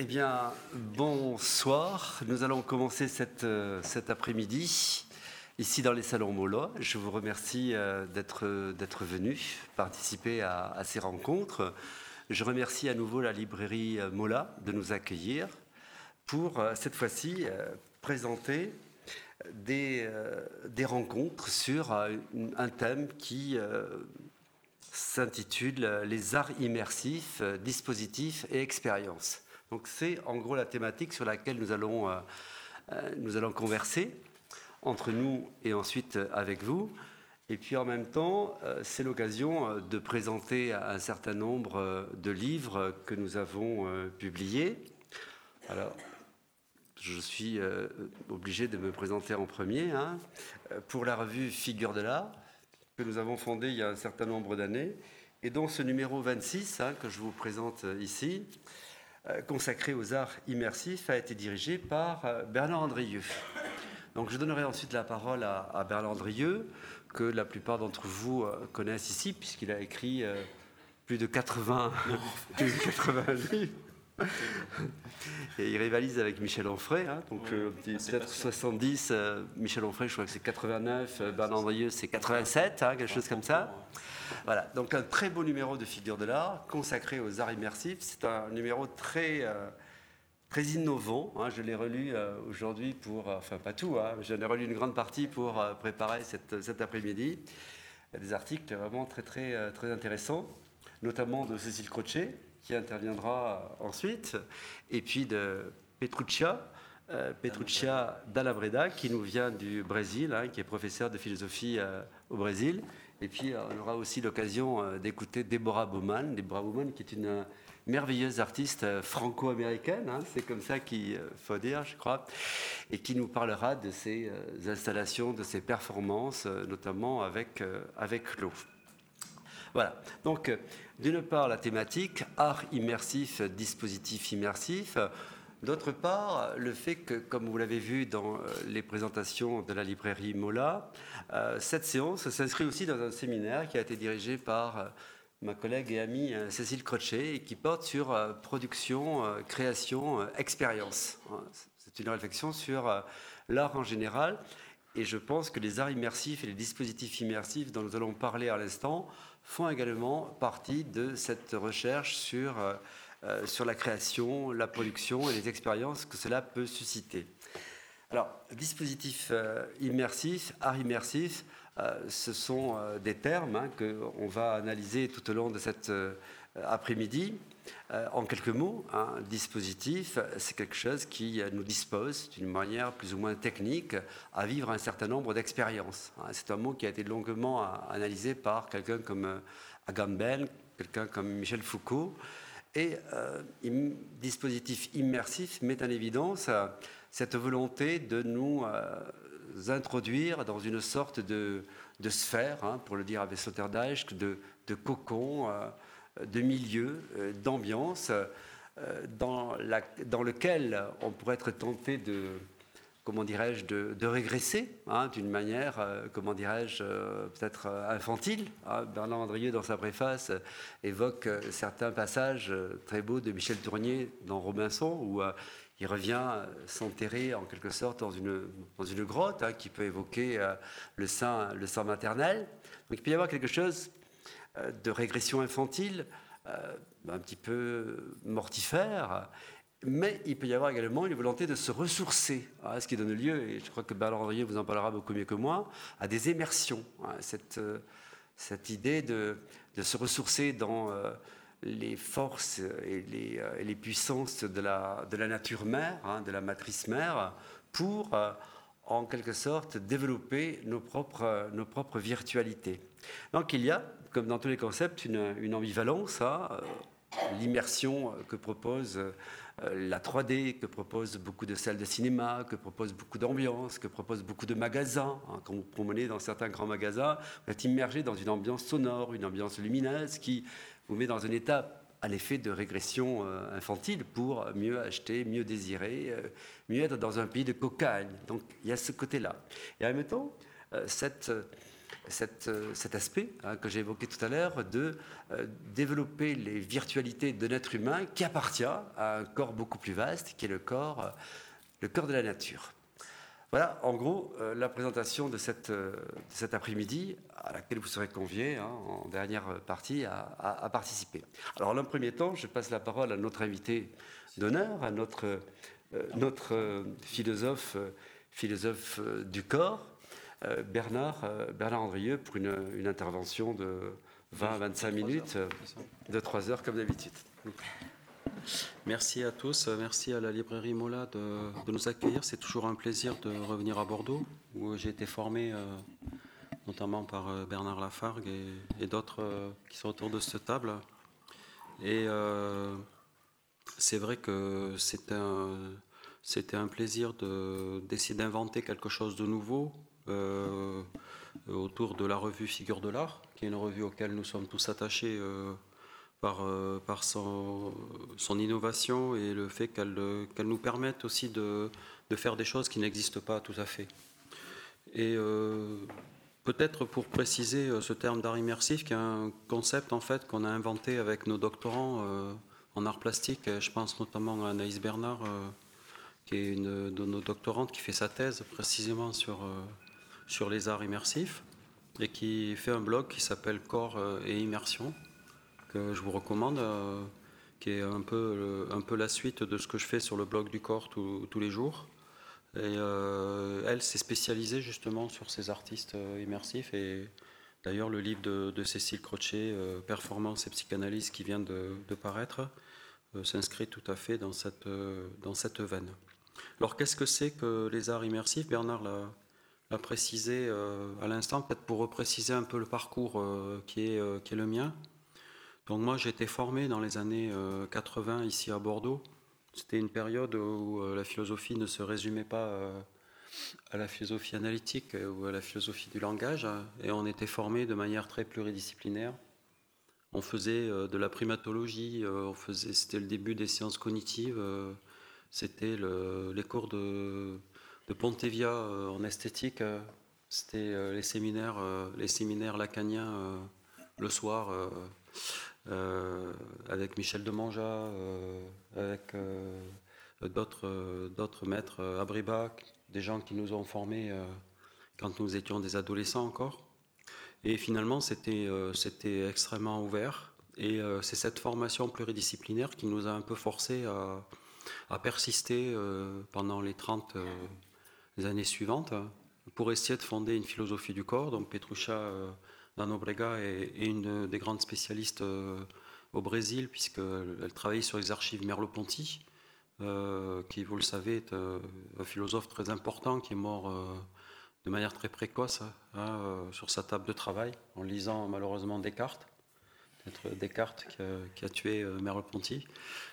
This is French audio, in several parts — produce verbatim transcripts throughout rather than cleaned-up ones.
Eh bien, bonsoir. Nous allons commencer cette, euh, cet après-midi ici dans les salons Mola. Je vous remercie euh, d'être, d'être venu participer à, à ces rencontres. Je remercie à nouveau la librairie Mola de nous accueillir pour, euh, cette fois-ci, euh, présenter des, euh, des rencontres sur euh, un thème qui euh, s'intitule « Les arts immersifs, dispositifs et expériences ». Donc c'est en gros la thématique sur laquelle nous allons, euh, nous allons converser entre nous et ensuite avec vous. Et puis en même temps, euh, c'est l'occasion de présenter un certain nombre de livres que nous avons euh, publiés. Alors, je suis euh, obligé de me présenter en premier. Hein, pour la revue Figures de l'Art, que nous avons fondée il y a un certain nombre d'années, et dont ce numéro vingt-six, hein, que je vous présente ici, consacré aux arts immersifs, a été dirigé par Bernard Andrieux. Donc je donnerai ensuite la parole à, à Bernard Andrieux, que la plupart d'entre vous connaissent ici, puisqu'il a écrit euh, plus de quatre-vingts, plus de quatre-vingts livres. Et il rivalise avec Michel Onfray, hein, donc oui, euh, peut-être soixante-dix, euh, Michel Onfray, je crois que c'est quatre-vingt-neuf, euh, Bernard Andrieux, c'est quatre-vingt-sept, hein, quelque chose comme ça. Voilà, donc un très beau numéro de Figures de l'Art consacré aux arts immersifs. C'est un numéro très, euh, très innovant. Hein. Je l'ai relu euh, aujourd'hui pour, euh, enfin pas tout, hein, j'en ai relu une grande partie pour euh, préparer cette, cet après-midi. Il y a des articles vraiment très, très, euh, très intéressants, notamment de Cécile Crochet, qui interviendra ensuite, et puis de Petruccia, euh, Petruccia Dalla Breda, qui nous vient du Brésil, hein, qui est professeur de philosophie euh, au Brésil. Et puis, on aura aussi l'occasion d'écouter Deborah Baumann. Deborah Baumann, qui est une merveilleuse artiste franco-américaine, hein, c'est comme ça qu'il faut dire, je crois, et qui nous parlera de ses installations, de ses performances, notamment avec, avec l'eau. Voilà. Donc, d'une part, la thématique, art immersif, dispositif immersif. D'autre part, le fait que, comme vous l'avez vu dans les présentations de la librairie Mola, euh, cette séance s'inscrit aussi dans un séminaire qui a été dirigé par euh, ma collègue et amie euh, Cécile Crochet et qui porte sur euh, production, euh, création, euh, expérience. C'est une réflexion sur euh, l'art en général et je pense que les arts immersifs et les dispositifs immersifs dont nous allons parler à l'instant font également partie de cette recherche sur... Euh, Euh, sur la création, la production et les expériences que cela peut susciter. Alors, dispositif euh, immersif, art immersif, euh, ce sont euh, des termes hein, qu'on va analyser tout au long de cet euh, après-midi. Euh, en quelques mots, un dispositif, c'est quelque chose qui nous dispose d'une manière plus ou moins technique à vivre un certain nombre d'expériences. C'est un mot qui a été longuement analysé par quelqu'un comme Agamben, quelqu'un comme Michel Foucault. Et euh, im, dispositif immersif met en évidence euh, cette volonté de nous euh, introduire dans une sorte de, de sphère, hein, pour le dire avec Sloterdijk, de, de cocon, euh, de milieu, euh, d'ambiance, euh, dans, la, dans lequel on pourrait être tenté de, comment dirais-je, de, de régresser, hein, d'une manière, euh, comment dirais-je, euh, peut-être euh, infantile. Hein. Bernard Andrieux, dans sa préface, euh, évoque euh, certains passages euh, très beaux de Michel Tournier dans Robinson, où euh, il revient euh, s'enterrer en quelque sorte dans une, dans une grotte, hein, qui peut évoquer euh, le sein, le sein maternel. Donc il peut y avoir quelque chose euh, de régression infantile, euh, un petit peu mortifère. Mais il peut y avoir également une volonté de se ressourcer, hein, ce qui donne lieu, et je crois que Bernard Andrieux vous en parlera beaucoup mieux que moi, à des immersions. Hein, cette, euh, cette idée de, de se ressourcer dans euh, les forces et les, euh, et les puissances de la, de la nature mère, hein, de la matrice mère, pour, euh, en quelque sorte, développer nos propres, nos propres virtualités. Donc il y a, comme dans tous les concepts, une, une ambivalence, hein, euh, l'immersion que propose la trois D, que propose beaucoup de salles de cinéma, que propose beaucoup d'ambiance, que propose beaucoup de magasins. Quand vous promenez dans certains grands magasins, vous êtes immergé dans une ambiance sonore, une ambiance lumineuse qui vous met dans un état à l'effet de régression infantile pour mieux acheter, mieux désirer, mieux être dans un pays de cocagne. Donc il y a ce côté-là. Et en même temps, cette cette, cet aspect hein, que j'ai évoqué tout à l'heure de euh, développer les virtualités de l'être humain qui appartient à un corps beaucoup plus vaste, qui est le corps, euh, le corps de la nature. Voilà, en gros, euh, la présentation de, cette, euh, de cet après-midi, à laquelle vous serez conviés hein, en dernière partie à, à, à participer. Alors, en un premier temps, je passe la parole à notre invité d'honneur, à notre, euh, notre euh, philosophe, euh, philosophe euh, du corps, euh, Bernard, euh, Bernard Andrieux, pour une, une intervention de vingt à vingt-cinq minutes, euh, de trois heures comme d'habitude. Merci à tous, merci à la librairie Mola de, de nous accueillir. C'est toujours un plaisir de revenir à Bordeaux, où j'ai été formé euh, notamment par euh, Bernard Lafargue et, et d'autres euh, qui sont autour de cette table. Et euh, c'est vrai que c'était un, c'était un plaisir de, d'essayer d'inventer quelque chose de nouveau euh, autour de la revue Figures de l'Art, qui est une revue auquel nous sommes tous attachés euh, par, euh, par son, son innovation et le fait qu'elle, qu'elle nous permette aussi de, de faire des choses qui n'existent pas tout à fait. Et euh, peut-être pour préciser ce terme d'art immersif, qui est un concept en fait qu'on a inventé avec nos doctorants euh, en art plastique. Je pense notamment à Anaïs Bernard, euh, qui est une de nos doctorantes, qui fait sa thèse précisément sur, euh, sur les arts immersifs et qui fait un blog qui s'appelle Corps et Immersion, que je vous recommande, euh, qui est un peu, un peu la suite de ce que je fais sur le blog du corps tout, tous les jours. Et euh, elle s'est spécialisée justement sur ces artistes euh, immersifs. Et d'ailleurs, le livre de, de Cécile Crochet, euh, Performance et psychanalyse, qui vient de, de paraître, euh, s'inscrit tout à fait dans cette, euh, dans cette veine. Alors, qu'est-ce que c'est que les arts immersifs ? Bernard l'a, l'a précisé euh, à l'instant, peut-être pour repréciser un peu le parcours euh, qui, est, euh, qui est le mien. Donc moi j'ai été formé dans les années euh, quatre-vingts ici à Bordeaux. C'était une période où euh, la philosophie ne se résumait pas euh, à la philosophie analytique euh, ou à la philosophie du langage, hein, et on était formé de manière très pluridisciplinaire. On faisait euh, de la primatologie, euh, on faisait, c'était le début des sciences cognitives, euh, c'était le, les cours de, de Pontevia euh, en esthétique, euh, c'était euh, les séminaires, euh, les séminaires lacaniens euh, le soir. Euh, Euh, avec Michel Demanja, euh, avec euh, d'autres, euh, d'autres maîtres euh, à Brébac, des gens qui nous ont formés euh, quand nous étions des adolescents encore. Et finalement, c'était, euh, c'était extrêmement ouvert. Et euh, c'est cette formation pluridisciplinaire qui nous a un peu forcé à, à persister euh, pendant les trente euh, les années suivantes pour essayer de fonder une philosophie du corps. Donc Petruccia euh, da Nóbrega est, est une des grandes spécialistes euh, au Brésil, puisqu'elle travaillait sur les archives Merleau-Ponty, euh, qui, vous le savez, est euh, un philosophe très important, qui est mort euh, de manière très précoce hein, euh, sur sa table de travail, en lisant malheureusement Descartes. Peut-être Descartes qui a, qui a tué euh, Merleau-Ponty.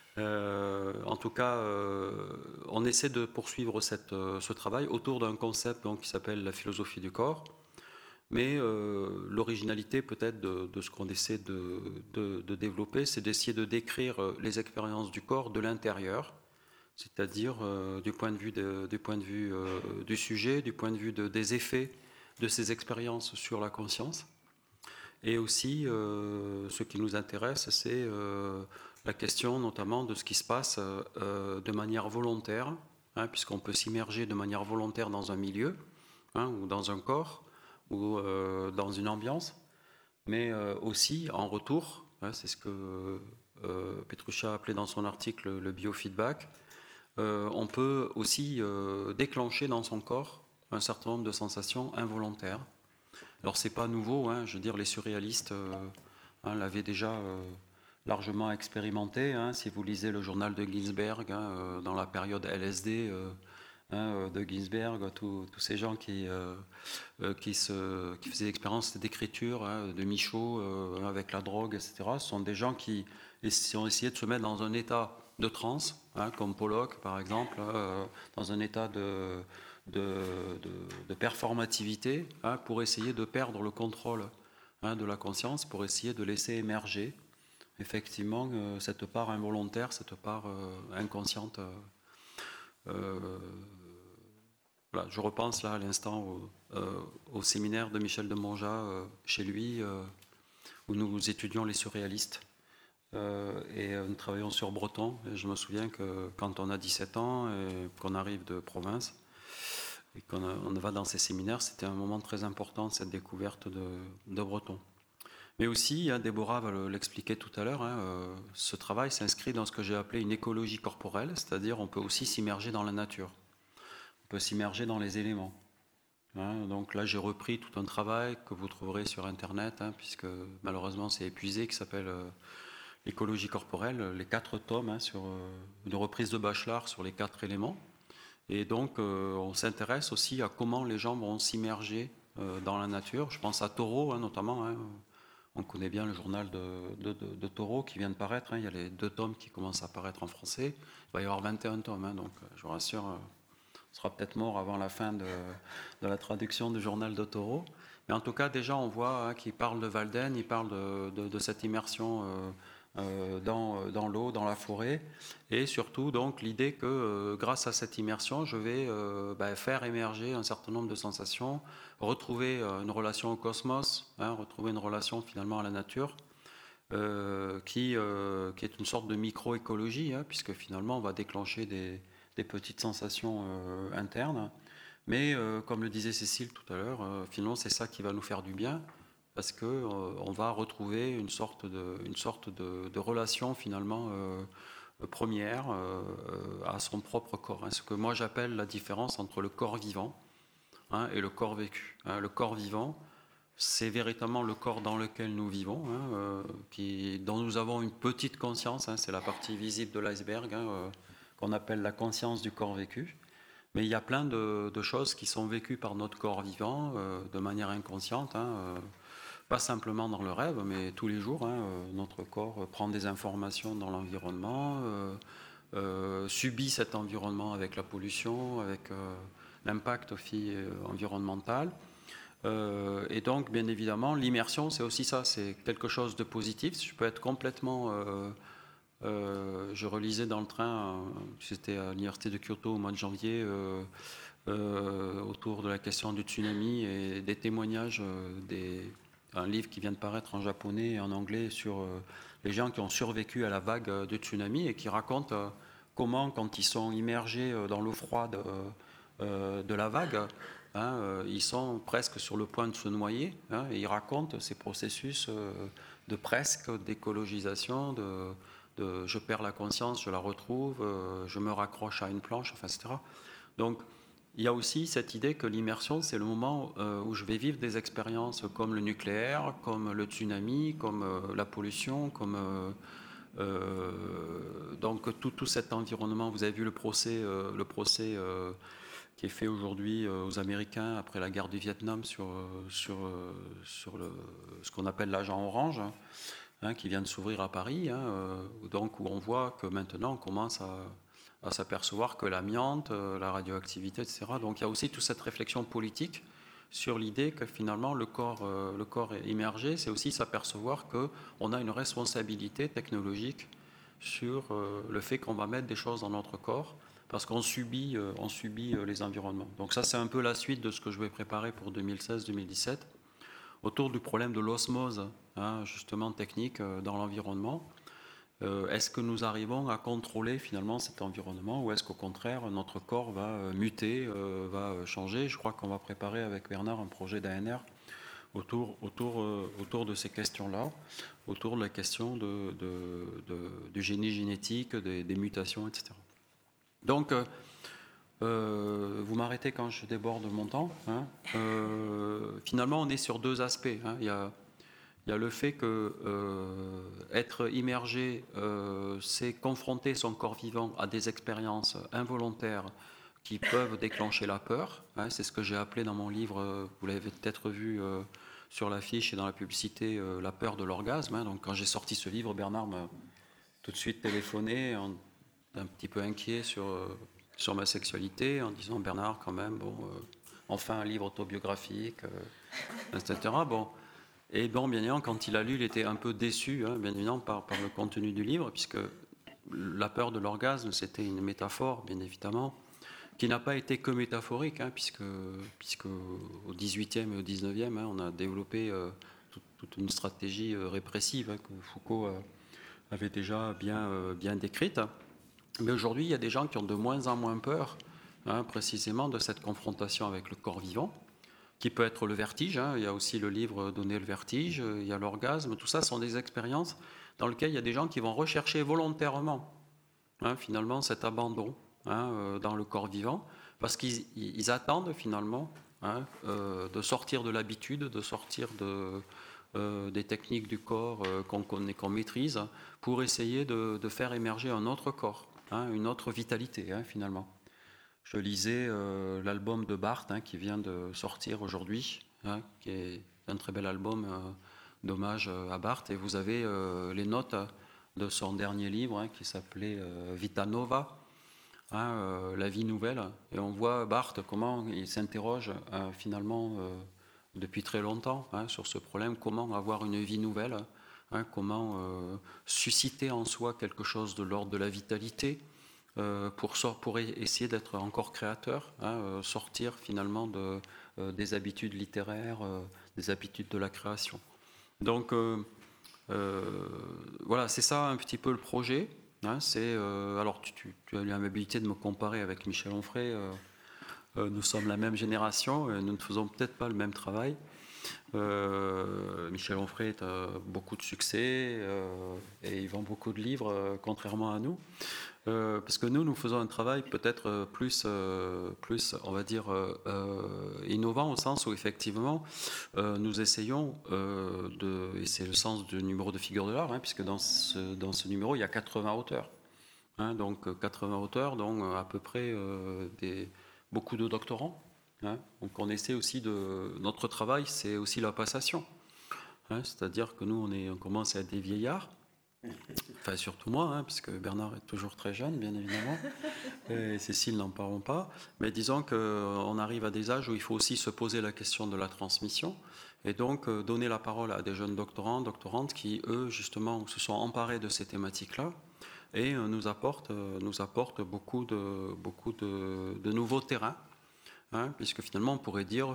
Euh, en tout cas, euh, on essaie de poursuivre cette, euh, ce travail autour d'un concept donc, qui s'appelle la philosophie du corps. Mais euh, l'originalité peut-être de, de ce qu'on essaie de, de, de développer, c'est d'essayer de décrire les expériences du corps de l'intérieur, c'est-à-dire euh, du point de vue, de, du, point de vue euh, du sujet, du point de vue de, des effets de ces expériences sur la conscience. Et aussi, euh, ce qui nous intéresse, c'est euh, la question notamment de ce qui se passe euh, de manière volontaire, hein, puisqu'on peut s'immerger de manière volontaire dans un milieu hein, ou dans un corps, ou euh, dans une ambiance, mais euh, aussi en retour, hein, c'est ce que euh, Petruccia a appelé dans son article le biofeedback, euh, on peut aussi euh, déclencher dans son corps un certain nombre de sensations involontaires. Alors c'est pas nouveau, hein, je veux dire les surréalistes euh, hein, l'avaient déjà euh, largement expérimenté, hein, si vous lisez le journal de Ginsberg, hein, euh, dans la période L S D, euh, Hein, de Ginsberg, tous ces gens qui, euh, qui, se, qui faisaient l'expérience d'écriture, hein, de Michaud, euh, avec la drogue, et cetera. Ce sont des gens qui ont essayé de se mettre dans un état de transe, hein, comme Pollock par exemple, euh, dans un état de, de, de, de performativité, hein, pour essayer de perdre le contrôle hein, de la conscience, pour essayer de laisser émerger effectivement euh, cette part involontaire, cette part euh, inconsciente. Euh, voilà, je repense là à l'instant au, euh, au séminaire de Michel de Monja euh, chez lui, euh, où nous étudions les surréalistes. Euh, et nous travaillons sur Breton. Et je me souviens que quand on a dix-sept ans et qu'on arrive de province et qu'on on va dans ces séminaires, c'était un moment très important, cette découverte de, de Breton. Mais aussi, hein, Déborah va l'expliquer tout à l'heure, hein, euh, ce travail s'inscrit dans ce que j'ai appelé une écologie corporelle, c'est-à-dire on peut aussi s'immerger dans la nature, on peut s'immerger dans les éléments. Hein, donc là, j'ai repris tout un travail que vous trouverez sur Internet, hein, puisque malheureusement c'est épuisé, qui s'appelle euh, l'écologie corporelle, les quatre tomes, hein, sur euh, une reprise de Bachelard sur les quatre éléments. Et donc, euh, on s'intéresse aussi à comment les gens vont s'immerger euh, dans la nature. Je pense à Taureau, hein, notamment. Hein. On connaît bien le journal de, de, de, de Taureau qui vient de paraître. Hein. Il y a les deux tomes qui commencent à paraître en français. Il va y avoir vingt et un tomes. Hein, donc, je vous rassure, euh, on sera peut-être mort avant la fin de, de la traduction du journal de Taureau. Mais en tout cas, déjà, on voit hein, qu'il parle de Walden, il parle de, de, de cette immersion euh, euh, dans, dans l'eau, dans la forêt. Et surtout, donc, l'idée que euh, grâce à cette immersion, je vais euh, bah, faire émerger un certain nombre de sensations, retrouver euh, une relation au cosmos, hein, retrouver une relation finalement à la nature, euh, qui, euh, qui est une sorte de micro-écologie, hein, puisque finalement, on va déclencher des, des petites sensations euh, internes. Mais euh, comme le disait Cécile tout à l'heure, euh, finalement, c'est ça qui va nous faire du bien, parce qu'on euh, va retrouver une sorte de, une sorte de, de relation finalement euh, première euh, à son propre corps. Hein, ce que moi j'appelle la différence entre le corps vivant hein, et le corps vécu. Hein, le corps vivant, c'est véritablement le corps dans lequel nous vivons, hein, euh, qui, dont nous avons une petite conscience, hein, c'est la partie visible de l'iceberg, hein, euh, qu'on appelle la conscience du corps vécu. Mais il y a plein de, de choses qui sont vécues par notre corps vivant euh, de manière inconsciente, hein, euh, pas simplement dans le rêve, mais tous les jours. Hein, euh, notre corps prend des informations dans l'environnement, euh, euh, subit cet environnement avec la pollution, avec euh, l'impact aussi euh, environnemental. Euh, et donc, bien évidemment, l'immersion, c'est aussi ça, c'est quelque chose de positif. Je peux être complètement... Euh, euh, je relisais dans le train, euh, c'était à l'université de Kyoto au mois de janvier, euh, euh, autour de la question du tsunami et des témoignages, euh, des, un livre qui vient de paraître en japonais et en anglais sur euh, les gens qui ont survécu à la vague euh, du tsunami et qui racontent euh, comment, quand ils sont immergés euh, dans l'eau froide euh, de la vague, hein, euh, ils sont presque sur le point de se noyer. Hein, et ils racontent ces processus euh, de presque d'écologisation, de De, je perds la conscience, je la retrouve, euh, je me raccroche à une planche, enfin, et cetera. Donc, il y a aussi cette idée que l'immersion, c'est le moment euh, où je vais vivre des expériences comme le nucléaire, comme le tsunami, comme euh, la pollution, comme euh, euh, donc tout, tout cet environnement. Vous avez vu le procès, euh, le procès euh, qui est fait aujourd'hui euh, aux Américains après la guerre du Vietnam sur, euh, sur, euh, sur le, ce qu'on appelle l'agent orange. Hein. Hein, qui vient de s'ouvrir à Paris, hein, euh, donc où on voit que maintenant on commence à, à s'apercevoir que l'amiante, euh, la radioactivité, et cetera. Donc il y a aussi toute cette réflexion politique sur l'idée que finalement le corps, euh, le corps est immergé, c'est aussi s'apercevoir qu'on a une responsabilité technologique sur euh, le fait qu'on va mettre des choses dans notre corps parce qu'on subit, euh, on subit euh, les environnements. Donc ça c'est un peu la suite de ce que je vais préparer pour deux mille seize deux mille dix-sept. Autour du problème de l'osmose, hein, justement technique euh, dans l'environnement. Euh, est-ce que nous arrivons à contrôler finalement cet environnement ou est-ce qu'au contraire notre corps va euh, muter, euh, va changer? Je crois qu'on va préparer avec Bernard un projet d'A N R autour, autour, euh, autour de ces questions-là, autour de la question de, de, de, du génie génétique, des, des mutations, et cetera. Donc, euh, Euh, vous m'arrêtez quand je déborde mon temps. Hein. Euh, finalement, on est sur deux aspects. Hein. Il y a, il y a le fait que euh, être immergé, euh, c'est confronter son corps vivant à des expériences involontaires qui peuvent déclencher la peur. Hein. C'est ce que j'ai appelé dans mon livre, vous l'avez peut-être vu euh, sur l'affiche et dans la publicité, euh, la peur de l'orgasme. Hein. Donc, quand j'ai sorti ce livre, Bernard m'a tout de suite téléphoné, en, un petit peu inquiet sur... Euh, sur ma sexualité, en disant Bernard, quand même, bon, euh, enfin un livre autobiographique, euh, et cetera. Bon, et bon, bien évidemment, quand il a lu, il était un peu déçu, hein, bien évidemment, par, par le contenu du livre, puisque la peur de l'orgasme, c'était une métaphore, bien évidemment, qui n'a pas été que métaphorique, hein, puisque, puisque au dix-huitième et au dix-neuvième, hein, on a développé euh, toute, toute une stratégie euh, répressive, hein, que Foucault euh, avait déjà bien, euh, bien décrite. Mais aujourd'hui, il y a des gens qui ont de moins en moins peur, hein, précisément, de cette confrontation avec le corps vivant, qui peut être le vertige. Hein. Il y a aussi le livre « Donner le vertige », il y a l'orgasme. Tout ça sont des expériences dans lesquelles il y a des gens qui vont rechercher volontairement, hein, finalement, cet abandon, hein, euh, dans le corps vivant, parce qu'ils ils attendent finalement, hein, euh, de sortir de l'habitude, de sortir de, euh, des techniques du corps euh, qu'on connaît, qu'on maîtrise, pour essayer de, de faire émerger un autre corps, hein, une autre vitalité, hein, finalement. Je lisais euh, l'album de Barthes, hein, qui vient de sortir aujourd'hui, hein, qui est un très bel album euh, d'hommage à Barthes, et vous avez euh, les notes de son dernier livre, hein, qui s'appelait euh, Vita Nova, hein, euh, la vie nouvelle, et on voit Barthes comment il s'interroge euh, finalement euh, depuis très longtemps, hein, sur ce problème, comment avoir une vie nouvelle, hein, comment euh, susciter en soi quelque chose de l'ordre de la vitalité, euh, pour, pour essayer d'être encore créateur, hein, euh, sortir finalement de, euh, des habitudes littéraires, euh, des habitudes de la création. Donc euh, euh, voilà, c'est ça un petit peu le projet. Hein, c'est, euh, alors tu, tu, tu as eu l'amabilité de me comparer avec Michel Onfray. Euh, euh, nous sommes la même génération, et nous ne faisons peut-être pas le même travail. Euh, Michel Onfray a beaucoup de succès euh, et il vend beaucoup de livres, euh, contrairement à nous. Euh, parce que nous, nous faisons un travail peut-être plus, euh, plus, on va dire, euh, innovant, au sens où effectivement, euh, nous essayons euh, de, et c'est le sens du numéro de Figures de l'art, hein, puisque dans ce, dans ce numéro, il y a quatre-vingts auteurs. Hein, donc quatre-vingts auteurs, donc à peu près euh, des, beaucoup de doctorants. Hein, donc on essaie aussi de... Notre travail, c'est aussi la passation. Hein, c'est-à-dire que nous, on, est, on commence à être des vieillards. Enfin, surtout moi, hein, puisque Bernard est toujours très jeune, bien évidemment, et Cécile n'en parlons pas. Mais disons qu'on arrive à des âges où il faut aussi se poser la question de la transmission, et donc donner la parole à des jeunes doctorants, doctorantes qui, eux, justement, se sont emparés de ces thématiques-là, et nous apportent, nous apportent beaucoup de, beaucoup de, de nouveaux terrains, hein, puisque finalement, on pourrait dire...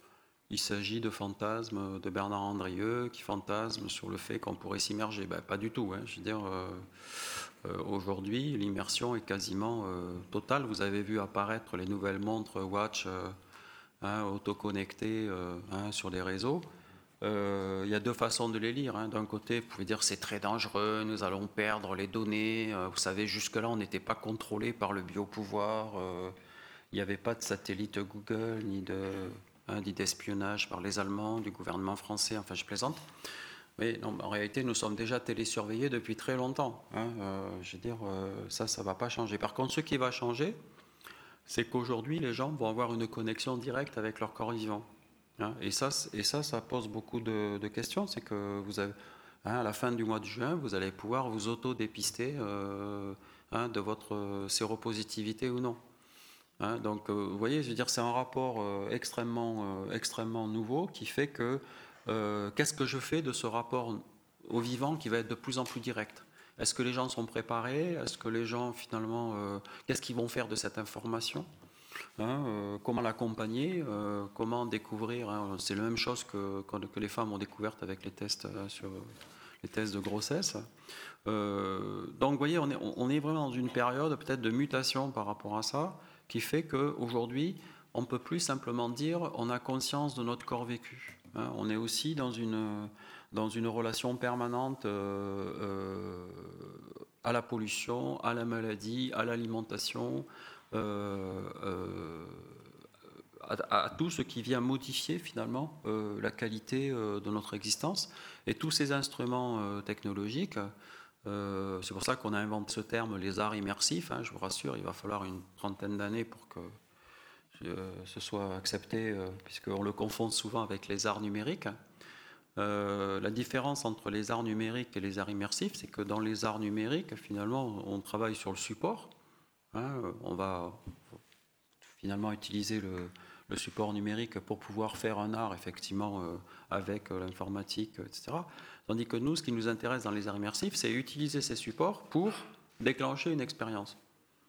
Il s'agit de fantasmes de Bernard Andrieux qui fantasme sur le fait qu'on pourrait s'immerger. Ben, pas du tout. Hein. Je veux dire, euh, euh, aujourd'hui, l'immersion est quasiment euh, totale. Vous avez vu apparaître les nouvelles montres Watch euh, hein, autoconnectées euh, hein, sur les réseaux. Euh, il y a deux façons de les lire. Hein. D'un côté, vous pouvez dire c'est très dangereux, nous allons perdre les données. Euh, vous savez, jusque-là, on n'était pas contrôlé par le biopouvoir. Euh, il n'y avait pas de satellite Google, ni de... Hein, dit d'espionnage par les Allemands, du gouvernement français, enfin je plaisante. Mais non, en réalité, nous sommes déjà télésurveillés depuis très longtemps. Hein, euh, je veux dire, euh, ça, ça ne va pas changer. Par contre, ce qui va changer, c'est qu'aujourd'hui, les gens vont avoir une connexion directe avec leur corps vivant. Hein, et, ça, et ça, ça pose beaucoup de, de questions. C'est que vous avez, hein, à la fin du mois de juin, vous allez pouvoir vous auto-dépister euh, hein, de votre séropositivité ou non. Hein, donc, euh, vous voyez, je veux dire, c'est un rapport euh, extrêmement, euh, extrêmement nouveau qui fait que euh, qu'est-ce que je fais de ce rapport au vivant qui va être de plus en plus direct? Est-ce que les gens sont préparés? Est-ce que les gens, finalement, euh, qu'est-ce qu'ils vont faire de cette information? Hein, euh, comment l'accompagner? euh, Comment découvrir? Hein, c'est la même chose que, que les femmes ont découverte avec les tests, euh, sur les tests de grossesse. Euh, donc, vous voyez, on est, on est vraiment dans une période peut-être de mutation par rapport à ça, qui fait qu'aujourd'hui, on ne peut plus simplement dire on a conscience de notre corps vécu. Hein, on est aussi dans une, dans une relation permanente euh, euh, à la pollution, à la maladie, à l'alimentation, euh, euh, à, à tout ce qui vient modifier finalement euh, la qualité euh, de notre existence. Et tous ces instruments euh, technologiques, Euh, c'est pour ça qu'on a inventé ce terme, les arts immersifs. Hein, je vous rassure, il va falloir une trentaine d'années pour que euh, ce soit accepté, euh, puisqu'on le confond souvent avec les arts numériques. Euh, la différence entre les arts numériques et les arts immersifs, c'est que dans les arts numériques, finalement, on travaille sur le support. Hein, on va finalement utiliser le, le support numérique pour pouvoir faire un art, effectivement, euh, avec euh, l'informatique, et cetera. Tandis que nous, ce qui nous intéresse dans les arts immersifs, c'est utiliser ces supports pour déclencher une expérience.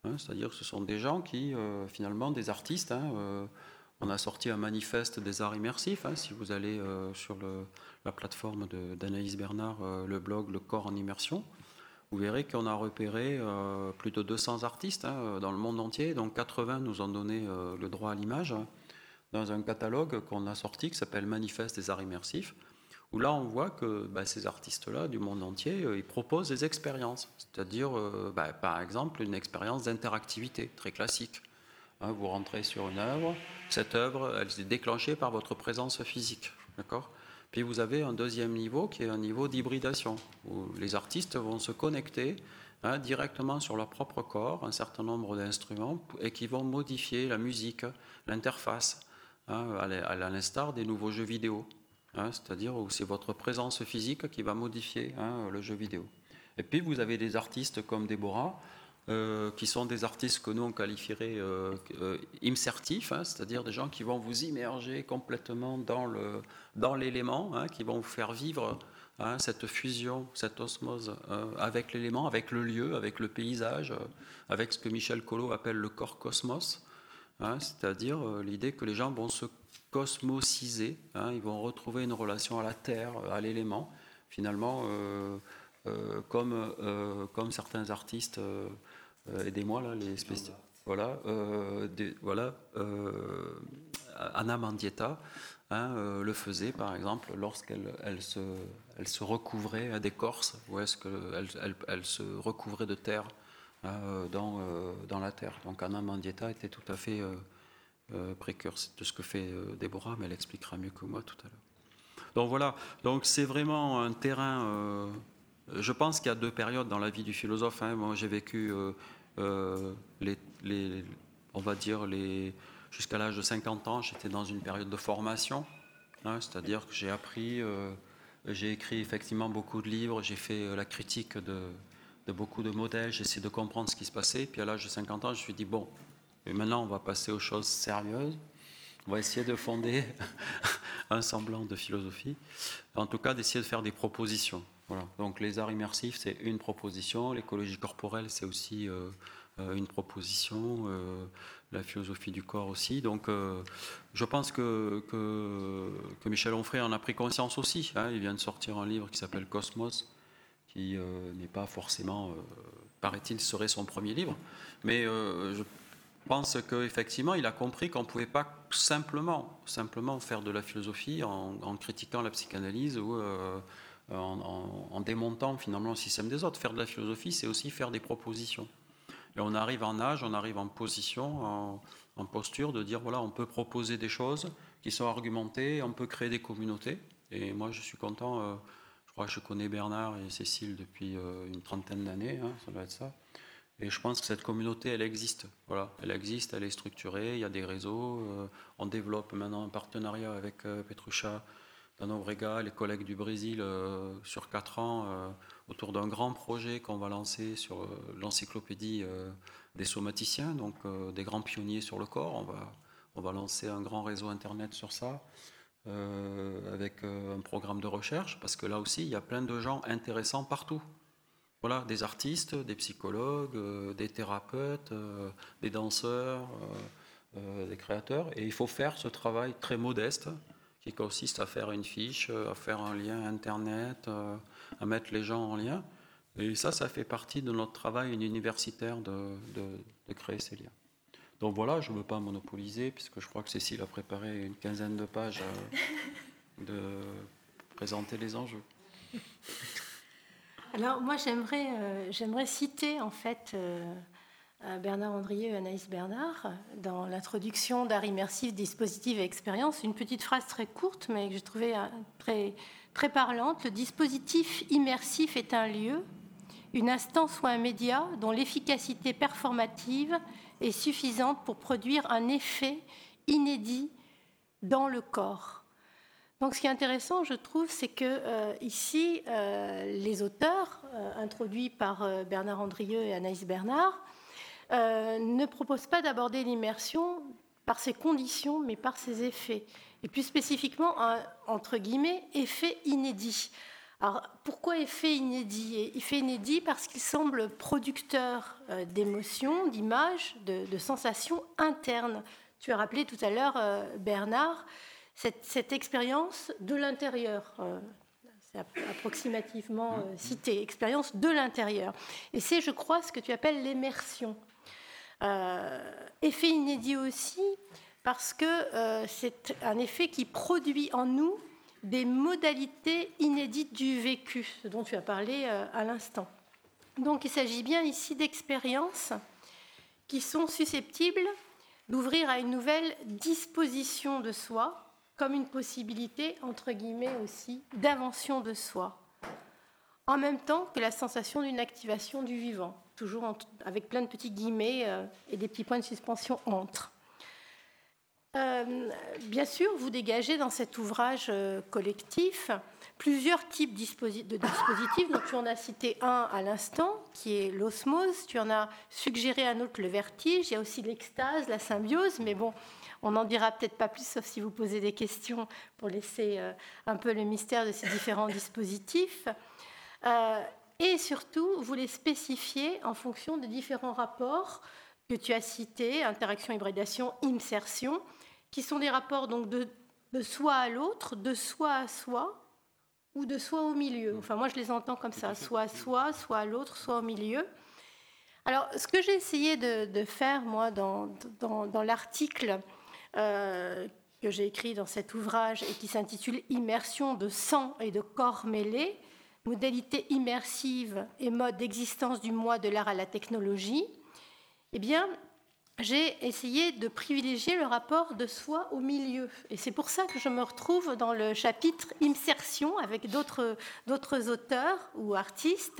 Hein, c'est-à-dire que ce sont des gens qui, euh, finalement, des artistes. Hein, euh, on a sorti un manifeste des arts immersifs. Hein, si vous allez euh, sur le, la plateforme de, d'Anaïs Bernard, euh, le blog Le Corps en Immersion, vous verrez qu'on a repéré euh, plus de deux cents artistes hein, dans le monde entier. Donc quatre-vingts nous ont donné euh, le droit à l'image hein, dans un catalogue qu'on a sorti qui s'appelle Manifeste des arts immersifs, où là on voit que bah, ces artistes-là du monde entier, euh, ils proposent des expériences, c'est-à-dire euh, bah, par exemple une expérience d'interactivité très classique. Hein, vous rentrez sur une œuvre, cette œuvre elle est déclenchée par votre présence physique, d'accord ? Puis vous avez un deuxième niveau qui est un niveau d'hybridation, où les artistes vont se connecter hein, directement sur leur propre corps, un certain nombre d'instruments, et qui vont modifier la musique, l'interface, hein, à l'instar des nouveaux jeux vidéo. Hein, c'est-à-dire où c'est votre présence physique qui va modifier hein, le jeu vidéo. Et puis vous avez des artistes comme Déborah, euh, qui sont des artistes que nous on qualifierait euh, euh, immersitifs, hein, c'est-à-dire des gens qui vont vous immerger complètement dans, le, dans l'élément, hein, qui vont vous faire vivre hein, cette fusion, cette osmose euh, avec l'élément, avec le lieu, avec le paysage, euh, avec ce que Michel Collot appelle le corps cosmos, hein, c'est-à-dire euh, l'idée que les gens vont se cosmosiser, hein, ils vont retrouver une relation à la terre, à l'élément, finalement, euh, euh, comme, euh, comme certains artistes, euh, aidez-moi là, les spécialistes, voilà, euh, des, voilà euh, Anna Mendieta hein, euh, le faisait par exemple lorsqu'elle elle se, elle se recouvrait d'écorce, ou est-ce qu'elle elle, elle se recouvrait de terre hein, dans, euh, dans la terre. Donc Anna Mendieta était tout à fait... Euh, Euh, précurseur de ce que fait euh, Déborah, mais elle expliquera mieux que moi tout à l'heure. Donc voilà, donc c'est vraiment un terrain. Euh, je pense qu'il y a deux périodes dans la vie du philosophe. Hein. Moi, j'ai vécu euh, euh, les, les, on va dire les, jusqu'à l'âge de cinquante ans. J'étais dans une période de formation, hein, c'est-à-dire que j'ai appris, euh, j'ai écrit effectivement beaucoup de livres, j'ai fait euh, la critique de, de beaucoup de modèles, j'ai essayé de comprendre ce qui se passait. Puis à l'âge de cinquante ans, je me suis dit bon. Et maintenant, on va passer aux choses sérieuses. On va essayer de fonder un semblant de philosophie. En tout cas, d'essayer de faire des propositions. Voilà. Donc, les arts immersifs, c'est une proposition. L'écologie corporelle, c'est aussi euh, une proposition. Euh, la philosophie du corps aussi. Donc, euh, je pense que, que, que Michel Onfray en a pris conscience aussi. Hein. Il vient de sortir un livre qui s'appelle Cosmos, qui euh, n'est pas forcément, euh, paraît-il, serait son premier livre. Mais euh, je Je pense qu'effectivement, il a compris qu'on ne pouvait pas simplement, simplement faire de la philosophie en, en critiquant la psychanalyse ou euh, en, en, en démontant finalement le système des autres. Faire de la philosophie, c'est aussi faire des propositions. Et on arrive en âge, on arrive en position, en, en posture de dire, voilà, on peut proposer des choses qui sont argumentées, on peut créer des communautés. Et moi, je suis content, euh, je crois que je connais Bernard et Cécile depuis euh, une trentaine d'années, hein, ça doit être ça. Et je pense que cette communauté, elle existe. Voilà, elle existe, elle est structurée, il y a des réseaux. Euh, on développe maintenant un partenariat avec euh, Petruccia da Nóbrega, les collègues du Brésil, euh, sur quatre ans, euh, autour d'un grand projet qu'on va lancer sur euh, l'encyclopédie euh, des somaticiens, donc euh, des grands pionniers sur le corps. On va, on va lancer un grand réseau Internet sur ça, euh, avec euh, un programme de recherche, parce que là aussi, il y a plein de gens intéressants partout. Voilà, des artistes, des psychologues, euh, des thérapeutes, euh, des danseurs, euh, euh, des créateurs. Et il faut faire ce travail très modeste qui consiste à faire une fiche, à faire un lien Internet, euh, à mettre les gens en lien. Et ça, ça fait partie de notre travail universitaire de, de, de créer ces liens. Donc voilà, je ne veux pas monopoliser, puisque je crois que Cécile a préparé une quinzaine de pages euh, de présenter les enjeux. Alors moi j'aimerais, euh, j'aimerais citer en fait euh, Bernard Andrieux et Anaïs Bernard dans l'introduction d'art immersif, dispositif et expérience, une petite phrase très courte mais que j'ai trouvée très, très parlante. Le dispositif immersif est un lieu, une instance ou un média dont l'efficacité performative est suffisante pour produire un effet inédit dans le corps. Donc, ce qui est intéressant, je trouve, c'est que euh, ici, euh, les auteurs, euh, introduits par euh, Bernard Andrieux et Anaïs Bernard, euh, ne proposent pas d'aborder l'immersion par ses conditions, mais par ses effets. Et plus spécifiquement, un, entre guillemets, effet inédit. Alors, pourquoi effet inédit ? Effet inédit parce qu'il semble producteur euh, d'émotions, d'images, de, de sensations internes. Tu as rappelé tout à l'heure, euh, Bernard, cette, cette expérience de l'intérieur. Euh, c'est approximativement euh, cité, expérience de l'intérieur. Et c'est, je crois, ce que tu appelles l'immersion. Euh, effet inédit aussi parce que euh, c'est un effet qui produit en nous des modalités inédites du vécu, ce dont tu as parlé euh, à l'instant. Donc il s'agit bien ici d'expériences qui sont susceptibles d'ouvrir à une nouvelle disposition de soi, comme une possibilité, entre guillemets aussi, d'invention de soi, en même temps que la sensation d'une activation du vivant, toujours en, avec plein de petits guillemets euh, et des petits points de suspension entre. Euh, bien sûr, vous dégagez dans cet ouvrage euh, collectif plusieurs types disposi- de dispositifs. Donc, tu en as cité un à l'instant, qui est l'osmose. Tu en as suggéré un autre, le vertige. Il y a aussi l'extase, la symbiose. Mais bon, on n'en dira peut-être pas plus, sauf si vous posez des questions pour laisser euh, un peu le mystère de ces différents dispositifs. Euh, et surtout, vous les spécifiez en fonction des différents rapports que tu as cités, interaction, hybridation, insertion, qui sont des rapports donc de, de soi à l'autre, de soi à soi, ou de soi au milieu. Enfin, moi, je les entends comme ça, soit à soi, soit à l'autre, soit au milieu. Alors, ce que j'ai essayé de, de faire, moi, dans, dans, dans l'article euh, que j'ai écrit dans cet ouvrage et qui s'intitule « Immersion de sang et de corps mêlés, modalité immersive et mode d'existence du moi de l'art à la technologie », eh bien, j'ai essayé de privilégier le rapport de soi au milieu. Et c'est pour ça que je me retrouve dans le chapitre « Insertion » avec d'autres, d'autres auteurs ou artistes.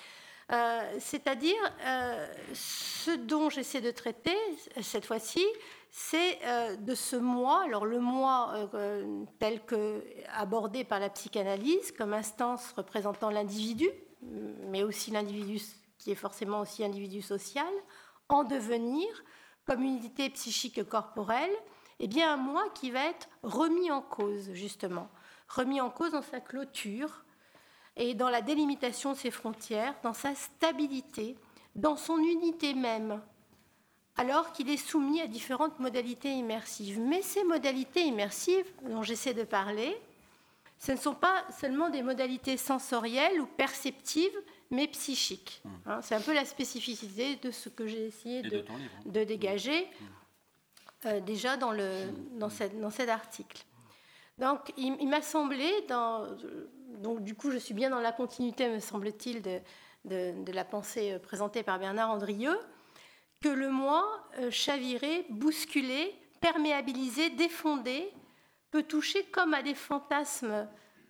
Euh, c'est-à-dire, euh, ce dont j'essaie de traiter, cette fois-ci, c'est euh, de ce moi, alors le moi euh, tel qu'abordé par la psychanalyse, comme instance représentant l'individu, mais aussi l'individu qui est forcément aussi individu social, en devenir, comme unité psychique corporelle, eh bien un moi qui va être remis en cause, justement, remis en cause dans sa clôture et dans la délimitation de ses frontières, dans sa stabilité, dans son unité même, alors qu'il est soumis à différentes modalités immersives. Mais ces modalités immersives dont j'essaie de parler, ce ne sont pas seulement des modalités sensorielles ou perceptives, mais psychiques. Hein, c'est un peu la spécificité de ce que j'ai essayé de, de, de dégager euh, déjà dans, le, dans, cette, dans cet article. Donc, il, il m'a semblé, dans, donc du coup, je suis bien dans la continuité, me semble-t-il, de, de, de la pensée présentée par Bernard Andrieux, que le moi, euh, chaviré, bousculé, perméabilisé, défondé, peut toucher comme à des fantasmes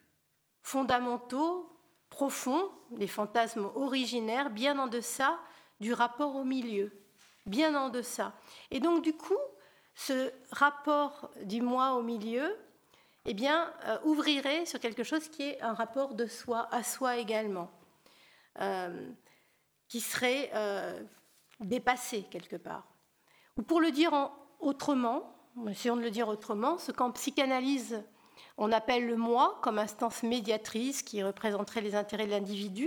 fondamentaux, profonds, des fantasmes originaires, bien en deçà du rapport au milieu, bien en deçà. Et donc, du coup, ce rapport du moi au milieu, eh bien, euh, ouvrirait sur quelque chose qui est un rapport de soi à soi également, euh, qui serait euh, dépassé quelque part. Ou pour le dire en, autrement, essayons de le dire autrement, ce qu'en psychanalyse on appelle le moi comme instance médiatrice qui représenterait les intérêts de l'individu.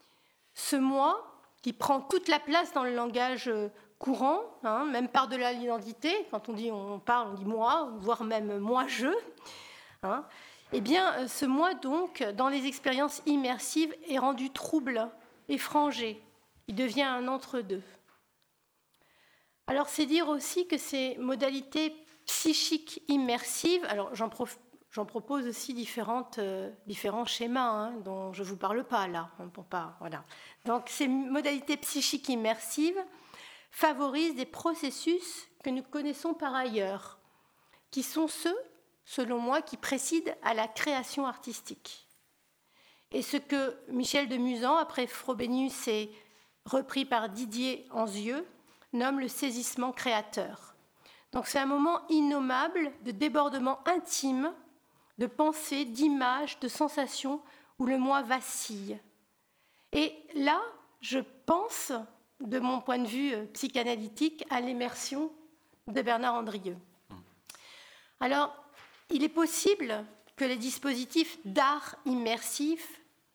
Ce moi qui prend toute la place dans le langage courant, hein, même par-delà l'identité, quand on dit on parle, on dit moi, voire même moi-je. Hein, eh bien, ce moi, donc, dans les expériences immersives, est rendu trouble, effrangé. Il devient un entre-deux. Alors, c'est dire aussi que ces modalités psychiques immersives, alors j'en profite, J'en propose aussi différentes, euh, différents schémas hein, dont je ne vous parle pas là. On peut pas, voilà. Donc ces modalités psychiques immersives favorisent des processus que nous connaissons par ailleurs, qui sont ceux, selon moi, qui président à la création artistique. Et ce que Michel de Musan, après Frobenius et repris par Didier Anzieux, nomme le saisissement créateur. Donc c'est un moment innommable de débordement intime, de pensées, d'images, de sensations où le moi vacille. Et là, je pense, de mon point de vue psychanalytique, à l'immersion de Bernard Andrieux. Alors, il est possible que les dispositifs d'art immersif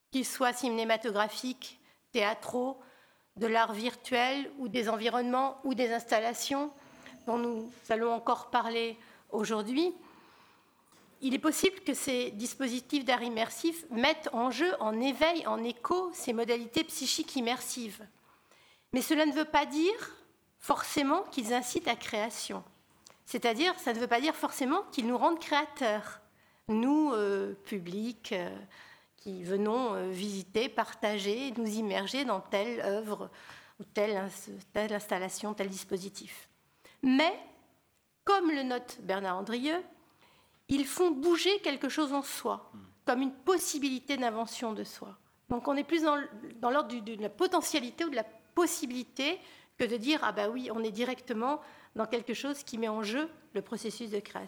qu'ils soient cinématographiques, théâtraux, de l'art virtuel ou des environnements ou des installations dont nous allons encore parler aujourd'hui. Il est possible que ces dispositifs d'art immersif mettent en jeu, en éveil, en écho, ces modalités psychiques immersives. Mais cela ne veut pas dire forcément qu'ils incitent à création. C'est-à-dire, ça ne veut pas dire forcément qu'ils nous rendent créateurs. Nous, euh, public, euh, qui venons euh, visiter, partager, nous immerger dans telle œuvre ou telle, telle installation, tel dispositif. Mais, comme le note Bernard Andrieux, ils font bouger quelque chose en soi, comme une possibilité d'invention de soi. Donc on est plus dans, dans l'ordre du, de la potentialité ou de la possibilité que de dire « ah ben oui, on est directement dans quelque chose qui met en jeu le processus de création ».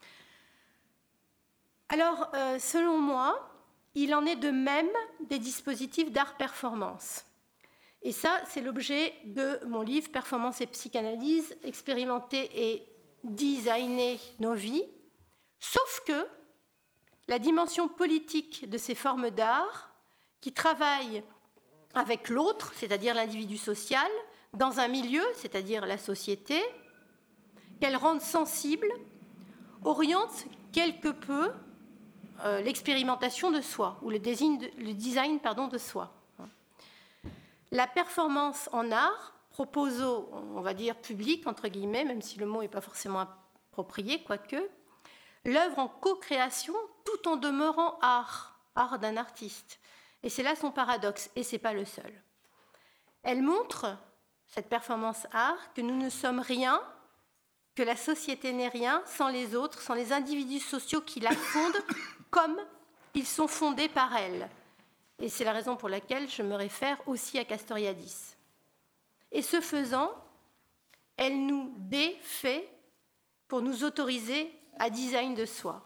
Alors, euh, selon moi, il en est de même des dispositifs d'art-performance. Et ça, c'est l'objet de mon livre « Performance et psychanalyse, expérimenter et designer nos vies ». Sauf que la dimension politique de ces formes d'art, qui travaillent avec l'autre, c'est-à-dire l'individu social, dans un milieu, c'est-à-dire la société, qu'elles rendent sensibles, orientent quelque peu euh, l'expérimentation de soi, ou le design, de, le design pardon, de soi. La performance en art propose au, on va dire, public, entre guillemets, même si le mot n'est pas forcément approprié, quoique, l'œuvre en co-création tout en demeurant art, art d'un artiste. Et c'est là son paradoxe, et ce n'est pas le seul. Elle montre, cette performance art, que nous ne sommes rien, que la société n'est rien sans les autres, sans les individus sociaux qui la fondent, comme ils sont fondés par elle. Et c'est la raison pour laquelle je me réfère aussi à Castoriadis. Et ce faisant, elle nous défait pour nous autoriser à design de soi.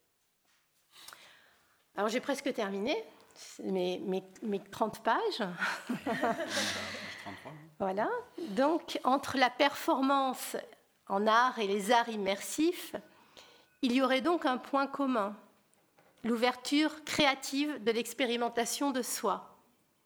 Alors j'ai presque terminé mes, mes, mes trente pages. Voilà. Donc entre la performance en art et les arts immersifs, il y aurait donc un point commun, l'ouverture créative de l'expérimentation de soi.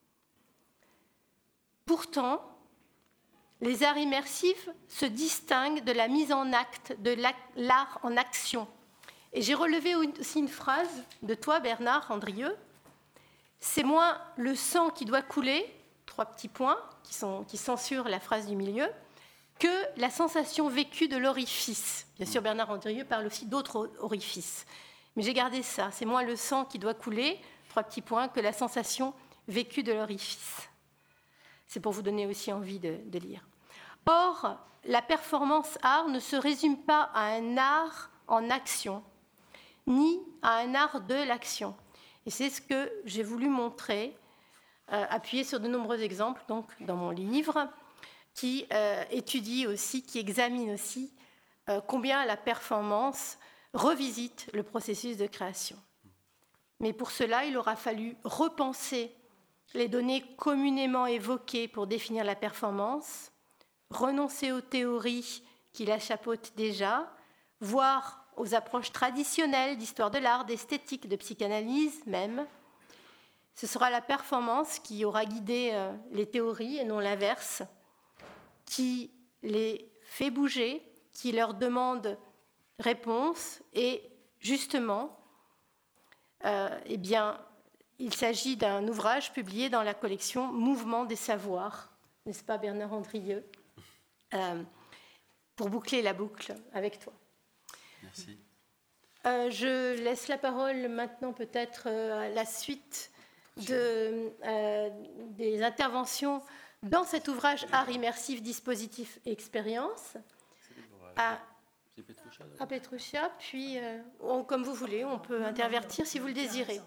Pourtant, les arts immersifs se distinguent de la mise en acte, de l'art en action. Et j'ai relevé aussi une phrase de toi, Bernard Andrieux. C'est moins le sang qui doit couler, trois petits points qui, sont, qui censurent la phrase du milieu, que la sensation vécue de l'orifice. Bien sûr, Bernard Andrieux parle aussi d'autres orifices. Mais j'ai gardé ça. C'est moins le sang qui doit couler, trois petits points, que la sensation vécue de l'orifice. C'est pour vous donner aussi envie de, de lire. Or, la performance art ne se résume pas à un art en action, ni à un art de l'action. Et c'est ce que j'ai voulu montrer, euh, appuyé sur de nombreux exemples, donc dans mon livre, qui euh, étudie aussi, qui examine aussi euh, combien la performance revisite le processus de création. Mais pour cela, il aura fallu repenser les données communément évoquées pour définir la performance, renoncer aux théories qui la chapeautent déjà, voire aux approches traditionnelles d'histoire de l'art, d'esthétique, de psychanalyse même. Ce sera la performance qui aura guidé euh, les théories et non l'inverse, qui les fait bouger, qui leur demande réponse et justement, euh, eh bien, il s'agit d'un ouvrage publié dans la collection Mouvement des savoirs, n'est-ce pas Bernard Andrieux, euh, pour boucler la boucle avec toi. Merci. Euh, je laisse la parole maintenant peut-être euh, à la suite de, euh, des interventions dans cet ouvrage Art immersif, dispositif et expérience à, à Petruccia, puis euh, on, comme vous voulez, on peut intervertir si vous le désirez.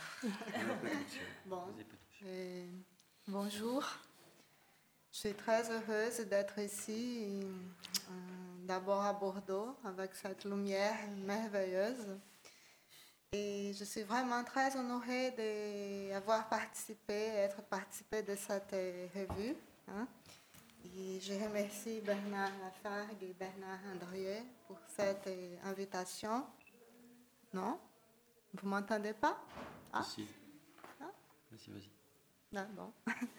Bon, euh, bonjour. Je suis très heureuse d'être ici, euh, d'abord à Bordeaux, avec cette lumière merveilleuse. Et je suis vraiment très honorée d'avoir participé, être participée de cette revue. Hein. Et je remercie Bernard Lafargue et Bernard Andrieux pour cette invitation. Non? Vous ne m'entendez pas? Ah? Si. Ah? Vas-y, vas-y. Ah, bon.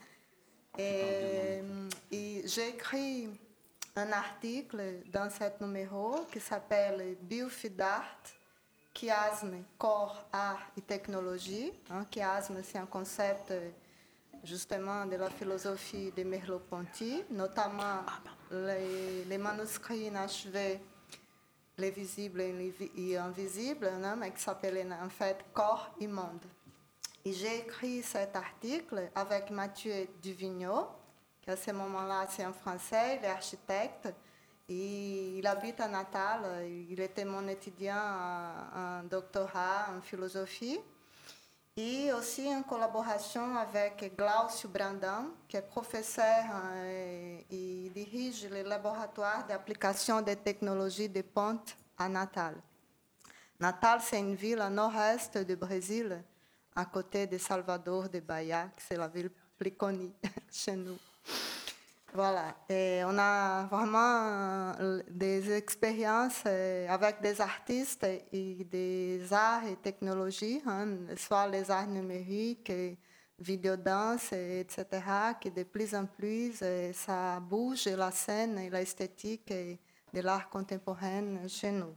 Et, et j'ai écrit un article dans ce numéro qui s'appelle Biofidart, chiasme, corps, art et technologie. Hein, chiasme, c'est un concept justement de la philosophie de Merleau-Ponty, notamment les, les manuscrits inachevés, les visibles et invisibles, hein, mais qui s'appellent en fait corps et monde. Et j'ai écrit cet article avec Mathieu Duvigneau, qui à ce moment-là, c'est un Français, il est architecte, et il habite à Natal. Il était mon étudiant en doctorat en philosophie. Et aussi en collaboration avec Glaucio Brandão, qui est professeur et, et dirige le laboratoire d'application des technologies de ponte à Natal. Natal, c'est une ville au nord-est du Brésil, à côté de Salvador de Bahia, qui c'est la ville plus connue chez nous. Voilà, et on a vraiment des expériences avec des artistes et des arts et technologies, hein, soit les arts numériques, vidéodance, et cetera, qui de plus en plus, ça bouge la scène et l'esthétique de l'art contemporain chez nous.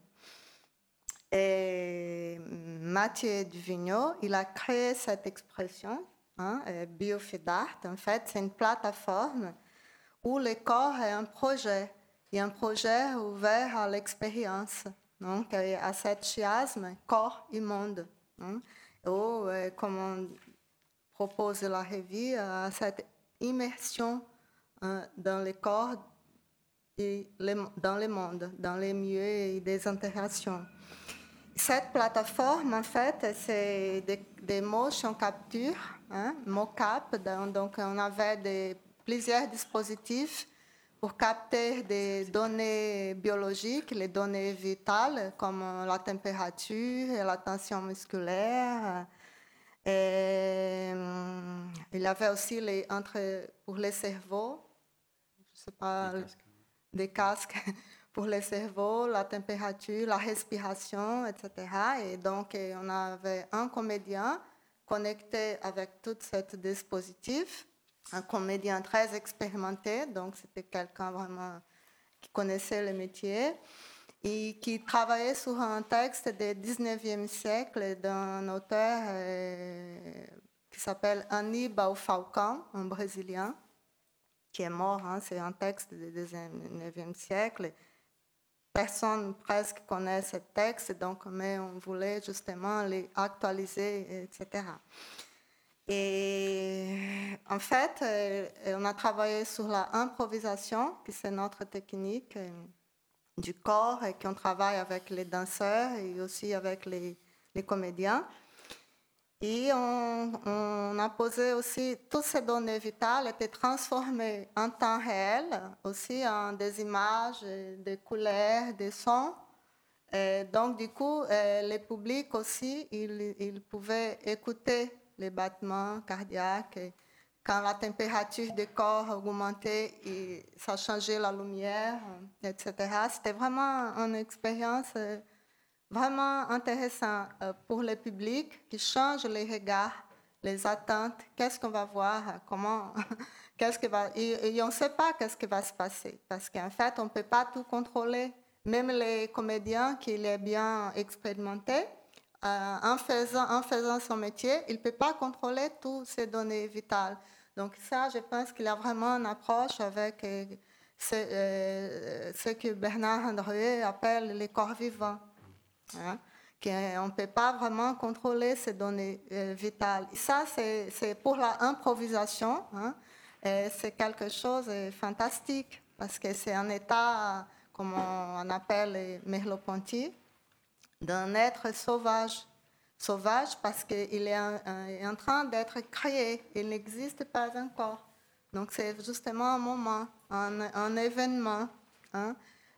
Et Mathieu Duvigneau, il a créé cette expression, hein, Biofidart. En fait, c'est une plateforme où le corps est un projet, et un projet ouvert à l'expérience, donc à cet chiasme corps et monde, hein, ou, comme on propose la revue, à cette immersion hein, dans le corps et dans le monde, dans les milieux et des interactions. Cette plateforme, en fait, c'est des, des motion capture, hein, mocap, donc on avait des plusieurs dispositifs pour capter des données biologiques, les données vitales comme la température et la tension musculaire. Et il y avait aussi les, entre, pour les cerveaux, je sais pas, des casques, des casques pour les cerveaux, la température, la respiration, et cetera. Et donc, on avait un comédien connecté avec tout ce dispositif, un comédien très expérimenté, donc c'était quelqu'un vraiment qui connaissait le métier et qui travaillait sur un texte du dix-neuvième siècle d'un auteur euh, qui s'appelle Aníbal Falcão, un Brésilien, qui est mort. Hein, c'est un texte du dix-neuvième siècle. Personne presque connaît ce texte, donc, mais on voulait justement l'actualiser, et cetera. Et en fait, on a travaillé sur l'improvisation, qui c'est notre technique du corps, et qu'on travaille avec les danseurs et aussi avec les, les comédiens. Et on, on a posé aussi, toutes ces données vitales étaient transformées en temps réel, aussi en des images, des couleurs, des sons. Et donc, du coup, le public aussi, il, il pouvait écouter les battements cardiaques. Et quand la température du corps augmentait, et ça changeait la lumière, et cetera. C'était vraiment une expérience vraiment intéressante pour le public qui change les regards, les attentes. Qu'est-ce qu'on va voir, comment, qu'est-ce que va, et, et on ne sait pas qu'est-ce qui va se passer parce qu'en fait, on ne peut pas tout contrôler. Même les comédiens qui sont bien expérimentés, euh, en, faisant, en faisant son métier, ils ne peuvent pas contrôler toutes ces données vitales. Donc ça, je pense qu'il y a vraiment une approche avec euh, ce, euh, ce que Bernard Andrieux appelle les corps vivants. Hein, qu'on ne peut pas vraiment contrôler ces données euh, vitales. Et ça, c'est, c'est pour l'improvisation. Hein, c'est quelque chose de fantastique parce que c'est un état, comme on appelle Merleau-Ponty, d'un être sauvage. Sauvage parce qu'il est en, en train d'être créé. Il n'existe pas encore. Donc, c'est justement un moment, un, un événement. Hein.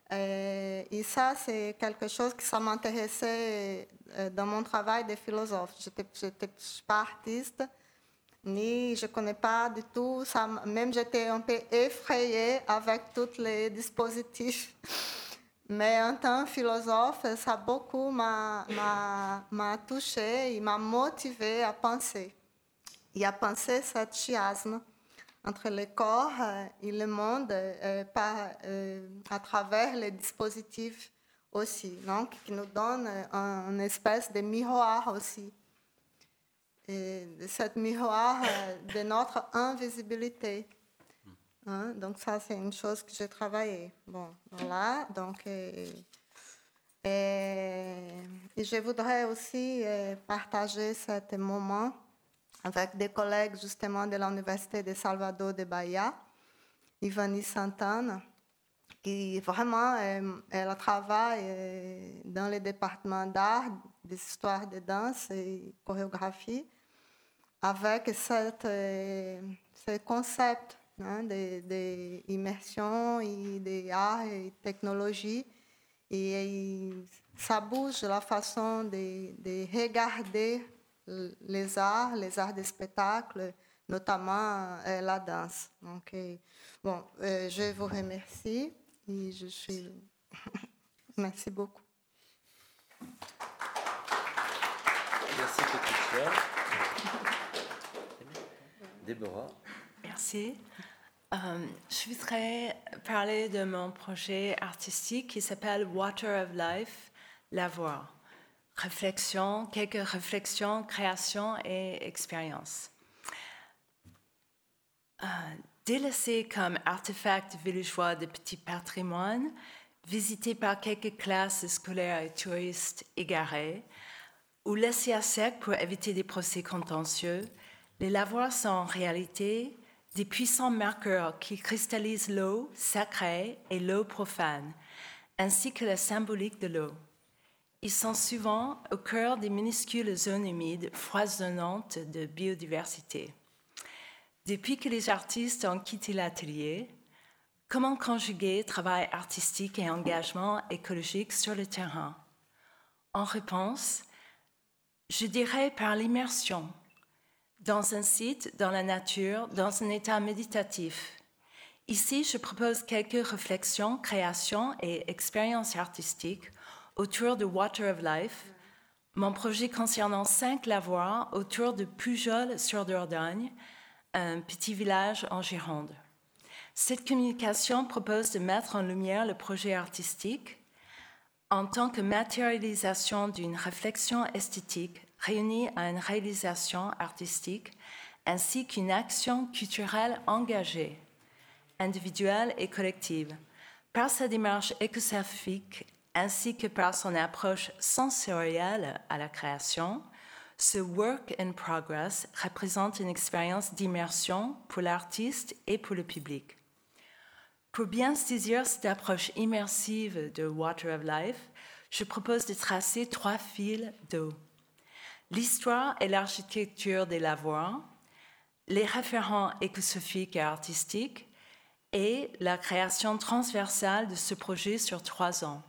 Et ça, c'est quelque chose qui ça m'intéressait dans mon travail de philosophe. Je n'étais pas artiste, ni je ne connais pas du tout. Ça, même j'étais un peu effrayée avec tous les dispositifs. Mais en tant que philosophe, ça beaucoup m'a, m'a, m'a touchée et m'a motivée à penser. et à penser cet chiasme entre le corps et le monde euh, par, euh, à travers les dispositifs aussi, donc qui nous donne un, une espèce de miroir aussi. Et de cette miroir de notre invisibilité. Hein? Donc ça, c'est une chose que j'ai travaillé. Bon, voilà. Donc, et, et, et je voudrais aussi partager ce moment avec des collègues justement de l'Université de Salvador de Bahia, Ivani Santana, qui vraiment elle travaille dans le département d'art, d'histoire de danse et chorégraphie, avec cette, ce concept hein, d'immersion et d'art et technologie. Et, et ça bouge la façon de, de regarder les arts, les arts des spectacles, notamment euh, la danse. Donc, euh, bon, euh, je vous remercie et je suis. Merci beaucoup. Merci, Patricia. Déborah. Merci. Euh, je voudrais parler de mon projet artistique qui s'appelle Water of Life, la voix. Réflexion, quelques réflexions, créations et expériences. Euh, délaissé comme artefact villageois de petit patrimoine, visité par quelques classes scolaires et touristes égarés, ou laissé à sec pour éviter des procès contentieux, les lavoirs sont en réalité des puissants marqueurs qui cristallisent l'eau sacrée et l'eau profane, ainsi que la symbolique de l'eau. Ils sont souvent au cœur des minuscules zones humides foisonnantes de biodiversité. Depuis que les artistes ont quitté l'atelier, comment conjuguer travail artistique et engagement écologique sur le terrain? En réponse, je dirais par l'immersion, dans un site, dans la nature, dans un état méditatif. Ici, je propose quelques réflexions, créations et expériences artistiques autour de Water of Life, mon projet concernant cinq lavoirs autour de Pujol-sur-Dordogne, un petit village en Gironde. Cette communication propose de mettre en lumière le projet artistique en tant que matérialisation d'une réflexion esthétique réunie à une réalisation artistique ainsi qu'une action culturelle engagée, individuelle et collective, par sa démarche écosophique ainsi que par son approche sensorielle à la création. Ce work in progress représente une expérience d'immersion pour l'artiste et pour le public. Pour bien saisir cette approche immersive de Water of Life, je propose de tracer trois fils d'eau. L'histoire et l'architecture des lavoirs, les référents écosophiques et artistiques et la création transversale de ce projet sur trois ans.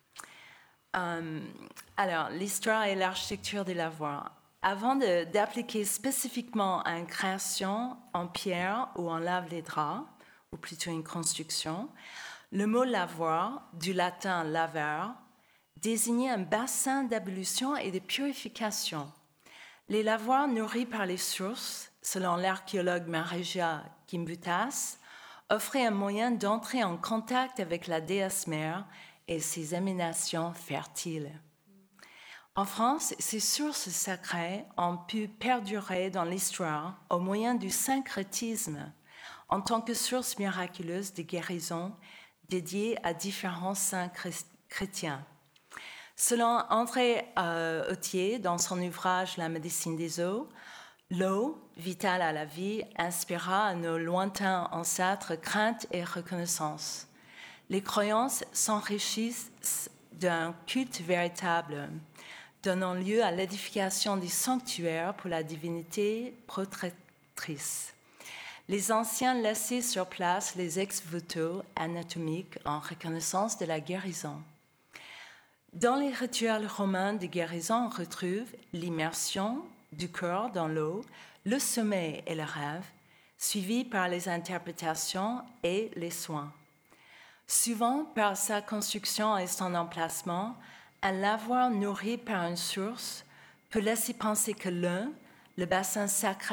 Euh, alors, l'histoire et l'architecture des lavoirs. Avant de, d'appliquer spécifiquement à une création en pierre ou en lave-les-draps, ou plutôt une construction, le mot lavoir, du latin laver, désignait un bassin d'ablution et de purification. Les lavoirs nourris par les sources, selon l'archéologue Mareja Gimbutas, offraient un moyen d'entrer en contact avec la déesse mère et ses émanations fertiles. En France, ces sources sacrées ont pu perdurer dans l'histoire au moyen du syncrétisme, en tant que source miraculeuse de guérison dédiée à différents saints chrétiens. Selon André euh, Autier, dans son ouvrage La médecine des eaux, l'eau, vitale à la vie, inspira à nos lointains ancêtres crainte et reconnaissance. Les croyances s'enrichissent d'un culte véritable, donnant lieu à l'édification des sanctuaires pour la divinité protectrice. Les anciens laissaient sur place les ex-voto anatomiques en reconnaissance de la guérison. Dans les rituels romains de guérison, on retrouve l'immersion du corps dans l'eau, le sommeil et le rêve, suivis par les interprétations et les soins. Souvent, par sa construction et son emplacement, un lavoir nourri par une source peut laisser penser que l'un, le bassin sacré,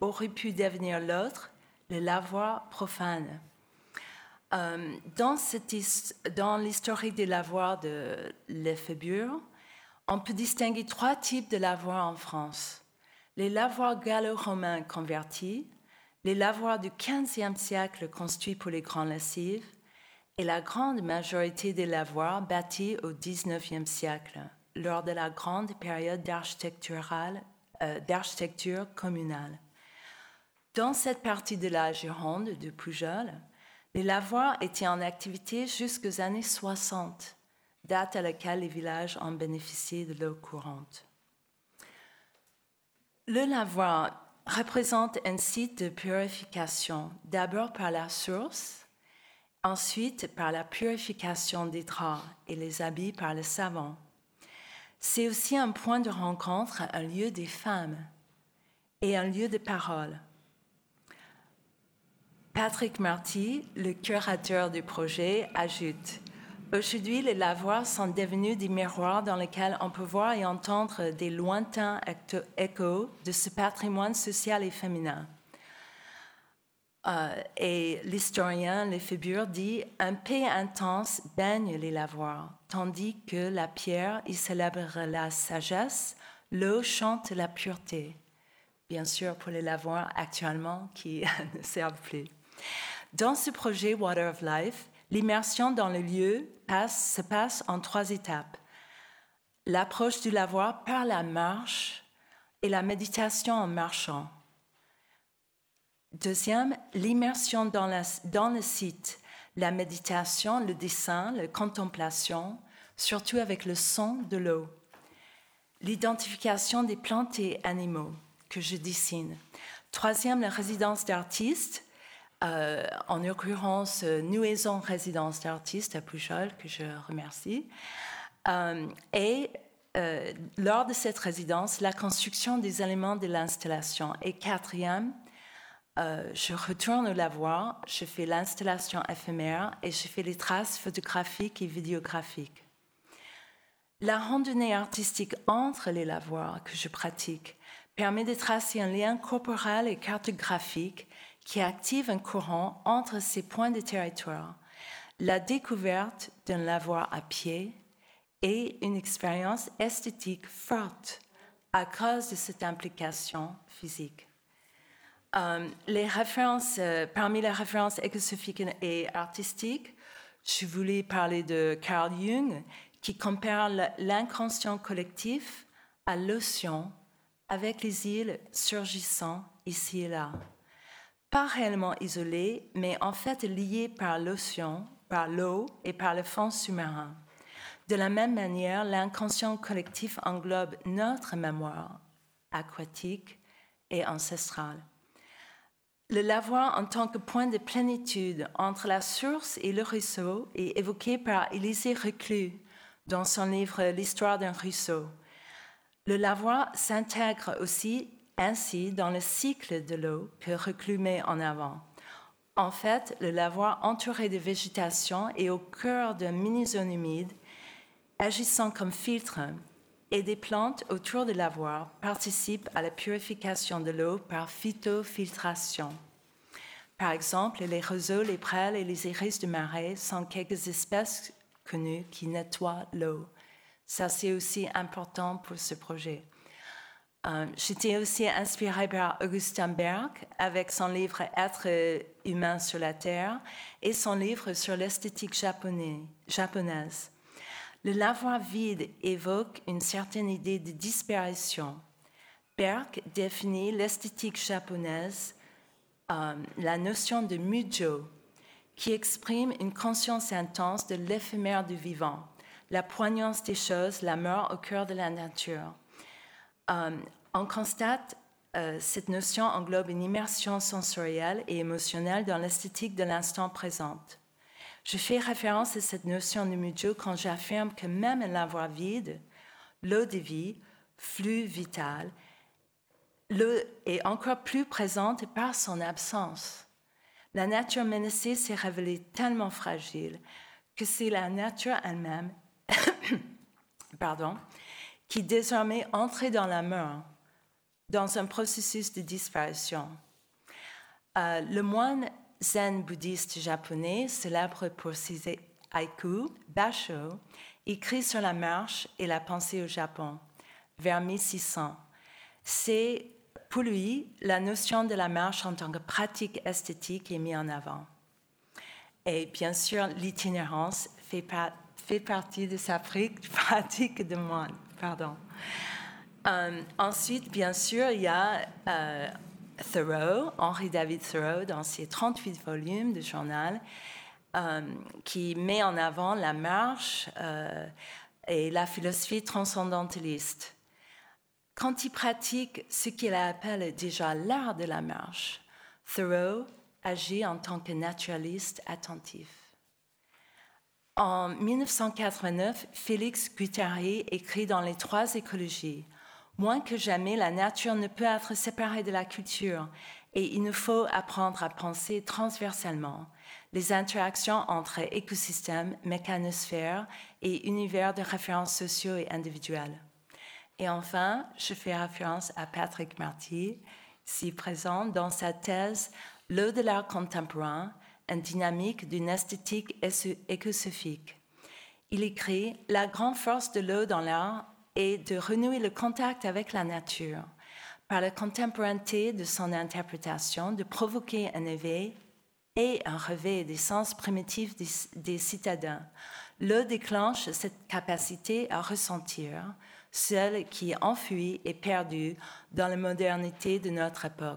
aurait pu devenir l'autre, le lavoir profane. Euh, dans, cette, dans l'historique des lavoirs de Lefébure, on peut distinguer trois types de lavoirs en France. Les lavoirs gallo-romains convertis, les lavoirs du quinzième siècle construits pour les grandes lessives et la grande majorité des lavoirs bâtis au dix-neuvième siècle, lors de la grande période euh, d'architecture communale. Dans cette partie de la Gironde, de Poujols, les lavoirs étaient en activité jusqu'aux années soixante, date à laquelle les villages ont bénéficié de l'eau courante. Le lavoir représente un site de purification, d'abord par la source, ensuite par la purification des draps et les habits par le savon. C'est aussi un point de rencontre, un lieu des femmes et un lieu de parole. Patrick Marty, le curateur du projet, ajoute « Aujourd'hui, les lavoirs sont devenus des miroirs dans lesquels on peut voir et entendre des lointains échos de ce patrimoine social et féminin. Euh, » Et l'historien Lefébure dit « Un paix intense baigne les lavoirs, tandis que la pierre y célèbre la sagesse, l'eau chante la pureté. » Bien sûr, pour les lavoirs actuellement qui ne servent plus. Dans ce projet Water of Life, l'immersion dans le lieu passe, se passe en trois étapes. L'approche du lavoir par la marche et la méditation en marchant. Deuxième, l'immersion dans, la, dans le site, la méditation, le dessin, la contemplation, surtout avec le son de l'eau. L'identification des plantes et animaux que je dessine. Troisième, la résidence d'artistes. Euh, en l'occurrence, Nouaison Résidence d'artistes à Poujols, que je remercie. Euh, et euh, lors de cette résidence, la construction des éléments de l'installation. Et quatrième, euh, je retourne au lavoir, je fais l'installation éphémère et je fais les traces photographiques et vidéographiques. La randonnée artistique entre les lavoirs que je pratique permet de tracer un lien corporel et cartographique qui active un courant entre ces points de territoire, la découverte d'un lavoir à pied et une expérience esthétique forte à cause de cette implication physique. Euh, les références, euh, parmi les références écosophiques et artistiques, je voulais parler de Carl Jung, qui compare l'inconscient collectif à l'océan avec les îles surgissant ici et là. Pas réellement isolées, mais en fait liées par l'océan, par l'eau et par le fond sous-marin. De la même manière, l'inconscient collectif englobe notre mémoire aquatique et ancestrale. Le lavoir en tant que point de plénitude entre la source et le ruisseau est évoqué par Élisée Reclus dans son livre « L'histoire d'un ruisseau ». Le lavoir s'intègre aussi ainsi dans le cycle de l'eau que Reclus met en avant. En fait, le lavoir entouré de végétation est au cœur d'une mini-zone humide, agissant comme filtre, et des plantes autour du lavoir participent à la purification de l'eau par phytofiltration. Par exemple, les roseaux, les prêles et les iris de marais sont quelques espèces connues qui nettoient l'eau. Ça, c'est aussi important pour ce projet. Euh, j'étais aussi inspirée par Augustin Berg avec son livre « Être humain sur la Terre » et son livre sur l'esthétique japonais, japonaise. Le lavoir vide évoque une certaine idée de disparition. Berg définit l'esthétique japonaise, euh, la notion de mujo, qui exprime une conscience intense de l'éphémère du vivant, la poignance des choses, la mort au cœur de la nature. Euh, on constate euh, cette notion englobe une immersion sensorielle et émotionnelle dans l'esthétique de l'instant présent. Je fais référence à cette notion de mujo quand j'affirme que même un lavoir vide, l'eau de vie, flux vital, l'eau est encore plus présente par son absence. La nature menacée s'est révélée tellement fragile que c'est la nature elle-même pardon, qui désormais entrait dans la mort, dans un processus de disparition. Euh, le moine zen bouddhiste japonais, célèbre pour ses haïkus, Basho, écrit sur la marche et la pensée au Japon, vers mille six cents. C'est, pour lui, la notion de la marche en tant que pratique esthétique est mise en avant. Et bien sûr, l'itinérance fait, par, fait partie de sa pratique de moine. Pardon. Euh, ensuite, bien sûr, il y a euh, Thoreau, Henry David Thoreau, dans ses trente-huit volumes de journal, euh, qui met en avant la marche euh, et la philosophie transcendentaliste. Quand il pratique ce qu'il appelle déjà l'art de la marche, Thoreau agit en tant que naturaliste attentif. En dix-neuf cent quatre-vingt-neuf, Félix Guattari écrit dans Les Trois écologies « Moins que jamais, la nature ne peut être séparée de la culture et il nous faut apprendre à penser transversalement les interactions entre écosystèmes, mécanosphères et univers de références sociaux et individuels. » Et enfin, je fais référence à Patrick Marty, ici présent, dans sa thèse « L'eau de l'art contemporain, une dynamique d'une esthétique écosophique ». Il écrit « La grande force de l'eau dans l'art est de renouer le contact avec la nature, par la contemporanéité de son interprétation, de provoquer un éveil et un réveil des sens primitifs des, des citadins. L'eau déclenche cette capacité à ressentir, celle qui est enfuie et perdue dans la modernité de notre époque. »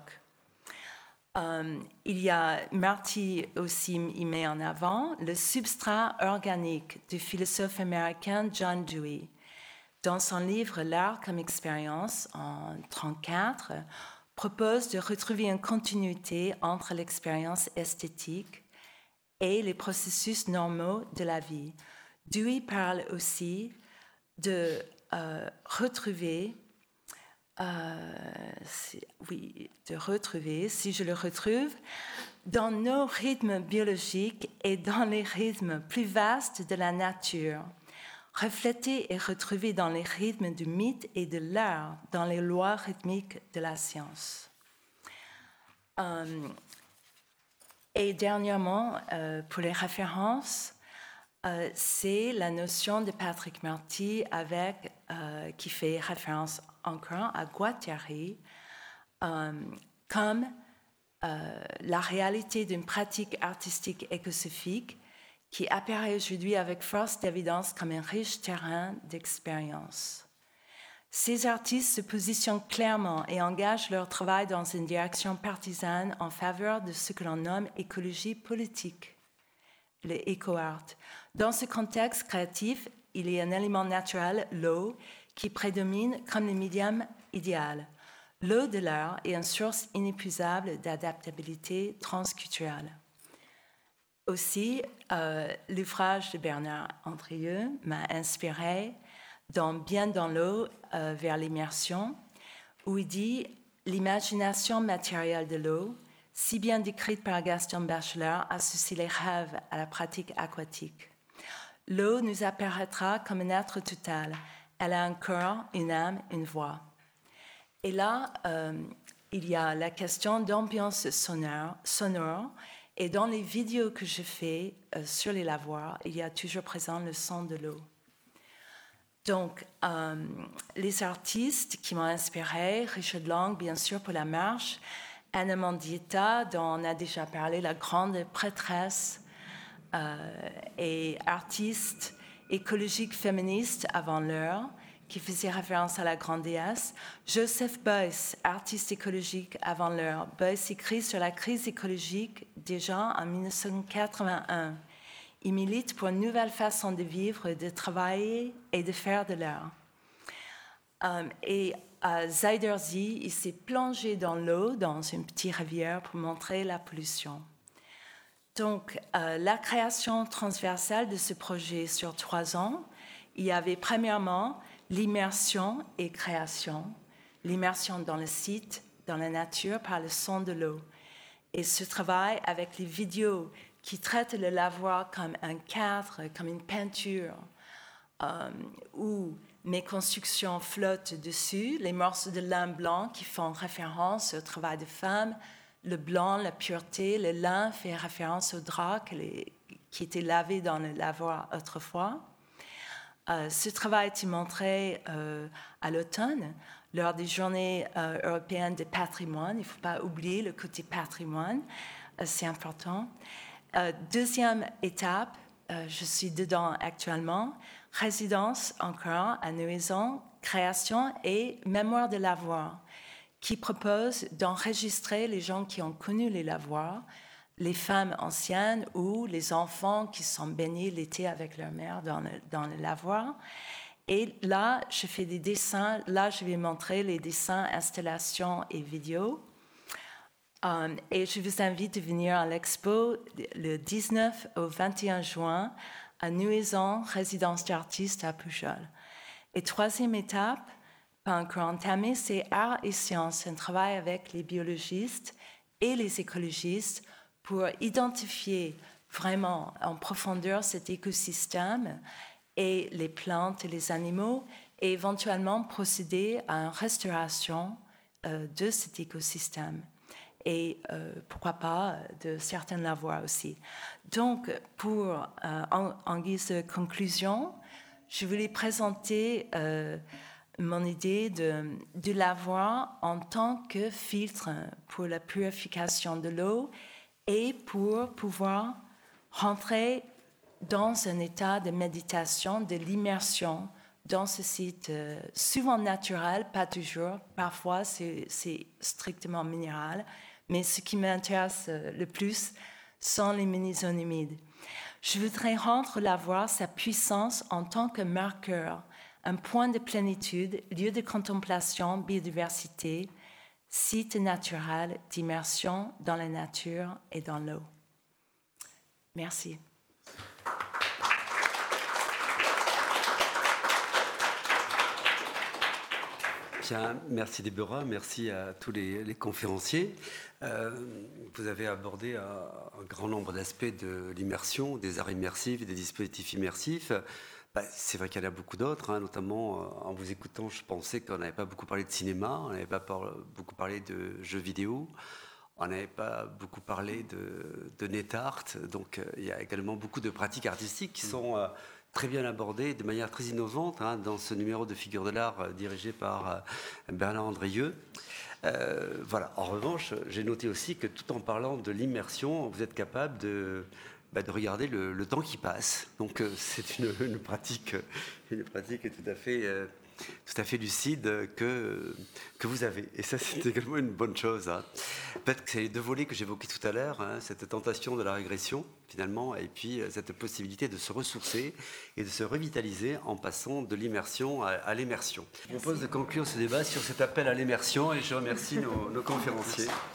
Um, il y a, Marty aussi y met en avant le substrat organique du philosophe américain John Dewey. Dans son livre L'art comme expérience, en mille neuf cent trente-quatre, propose de retrouver une continuité entre l'expérience esthétique et les processus normaux de la vie. Dewey parle aussi de euh, retrouver Euh, oui, de retrouver, si je le retrouve, dans nos rythmes biologiques et dans les rythmes plus vastes de la nature, refléter et retrouver dans les rythmes du mythe et de l'art, dans les lois rythmiques de la science. Euh, et dernièrement, euh, pour les références, euh, c'est la notion de Patrick Marty avec, euh, qui fait référence encore à Guattari euh, comme euh, la réalité d'une pratique artistique écosophique qui apparaît aujourd'hui avec force d'évidence comme un riche terrain d'expérience. Ces artistes se positionnent clairement et engagent leur travail dans une direction partisane en faveur de ce que l'on nomme écologie politique, le éco-art. Dans ce contexte créatif, il y a un élément naturel, l'eau, qui prédomine comme le médium idéal. L'eau de l'art est une source inépuisable d'adaptabilité transculturelle. Aussi, euh, l'ouvrage de Bernard Andrieux m'a inspiré dans Bien dans l'eau euh, vers l'immersion, où il dit « L'imagination matérielle de l'eau, si bien décrite par Gaston Bachelard, associe les rêves à la pratique aquatique. L'eau nous apparaîtra comme un être total. Elle a un corps, une âme, une voix. » Et là, euh, il y a la question d'ambiance sonore, sonore. Et dans les vidéos que je fais euh, sur les lavoirs, il y a toujours présent le son de l'eau. Donc, euh, les artistes qui m'ont inspiré, Richard Long, bien sûr, pour la marche, Anna Mendieta, dont on a déjà parlé, la grande prêtresse euh, et artiste écologique féministe avant l'heure, qui faisait référence à la grande déesse. Joseph Beuys, artiste écologique avant l'heure. Beuys écrit sur la crise écologique déjà en dix-neuf cent quatre-vingt-un. Il milite pour une nouvelle façon de vivre, de travailler et de faire de l'art. Um, et à Zuiderzee, il s'est plongé dans l'eau, dans une petite rivière, pour montrer la pollution. Donc, euh, la création transversale de ce projet sur trois ans, il y avait premièrement l'immersion et création, l'immersion dans le site, dans la nature, par le son de l'eau. Et ce travail avec les vidéos qui traitent le lavoir comme un cadre, comme une peinture, euh, où mes constructions flottent dessus, les morceaux de lin blanc qui font référence au travail de femme, le blanc, la pureté, le lin fait référence au drap que les, qui était lavé dans le lavoir autrefois. Euh, ce travail est montré euh, à l'automne, lors des journées euh, européennes de patrimoine. Il ne faut pas oublier le côté patrimoine, euh, c'est important. Euh, deuxième étape, euh, je suis dedans actuellement, résidence encore à Nouézon, création et mémoire de lavoir, qui propose d'enregistrer les gens qui ont connu les lavoirs, les femmes anciennes ou les enfants qui sont baignés l'été avec leur mère dans le, dans le lavoir. Et là, je fais des dessins. Là, je vais montrer les dessins, installations et vidéos. Um, et je vous invite à venir à l'expo le dix-neuf au vingt et un juin à Nouézon, résidence d'artistes à Pujol. Et troisième étape, pas encore entamée, c'est art et sciences, un travail avec les biologistes et les écologistes pour identifier vraiment en profondeur cet écosystème et les plantes et les animaux, et éventuellement procéder à une restauration euh, de cet écosystème. Et euh, pourquoi pas de certains lavoirs aussi. Donc, pour, euh, en, en guise de conclusion, je voulais présenter euh, mon idée de, de lavoir en tant que filtre pour la purification de l'eau et pour pouvoir rentrer dans un état de méditation, de l'immersion dans ce site euh, souvent naturel, pas toujours, parfois c'est, c'est strictement minéral, mais ce qui m'intéresse euh, le plus sont les mini-zones humides. Je voudrais rendre lavoir sa puissance en tant que marqueur, un point de plénitude, lieu de contemplation, biodiversité, site naturel d'immersion dans la nature et dans l'eau. Merci. Bien, merci Déborah, merci à tous les, les conférenciers. Euh, vous avez abordé un, un grand nombre d'aspects de l'immersion, des arts immersifs, des dispositifs immersifs. Bah, c'est vrai qu'il y en a beaucoup d'autres, hein, notamment euh, en vous écoutant, je pensais qu'on n'avait pas beaucoup parlé de cinéma, on n'avait pas par, beaucoup parlé de jeux vidéo, on n'avait pas beaucoup parlé de, de net art, donc euh, il y a également beaucoup de pratiques artistiques qui sont euh, très bien abordées de manière très innovante hein, dans ce numéro de Figures de l'art euh, dirigé par euh, Bernard Andrieux. Euh, voilà. En revanche, j'ai noté aussi que tout en parlant de l'immersion, vous êtes capable de... Bah, de regarder le, le temps qui passe. Donc euh, c'est une, une pratique, une pratique tout à fait, euh, tout à fait lucide que que vous avez. Et ça, c'est également une bonne chose. Hein. Peut-être que c'est les deux volets que j'évoquais tout à l'heure, hein, cette tentation de la régression finalement, et puis euh, cette possibilité de se ressourcer et de se revitaliser en passant de l'immersion à, à l'émersion. Je propose de conclure ce débat sur cet appel à l'immersion, et je remercie nos, nos conférenciers.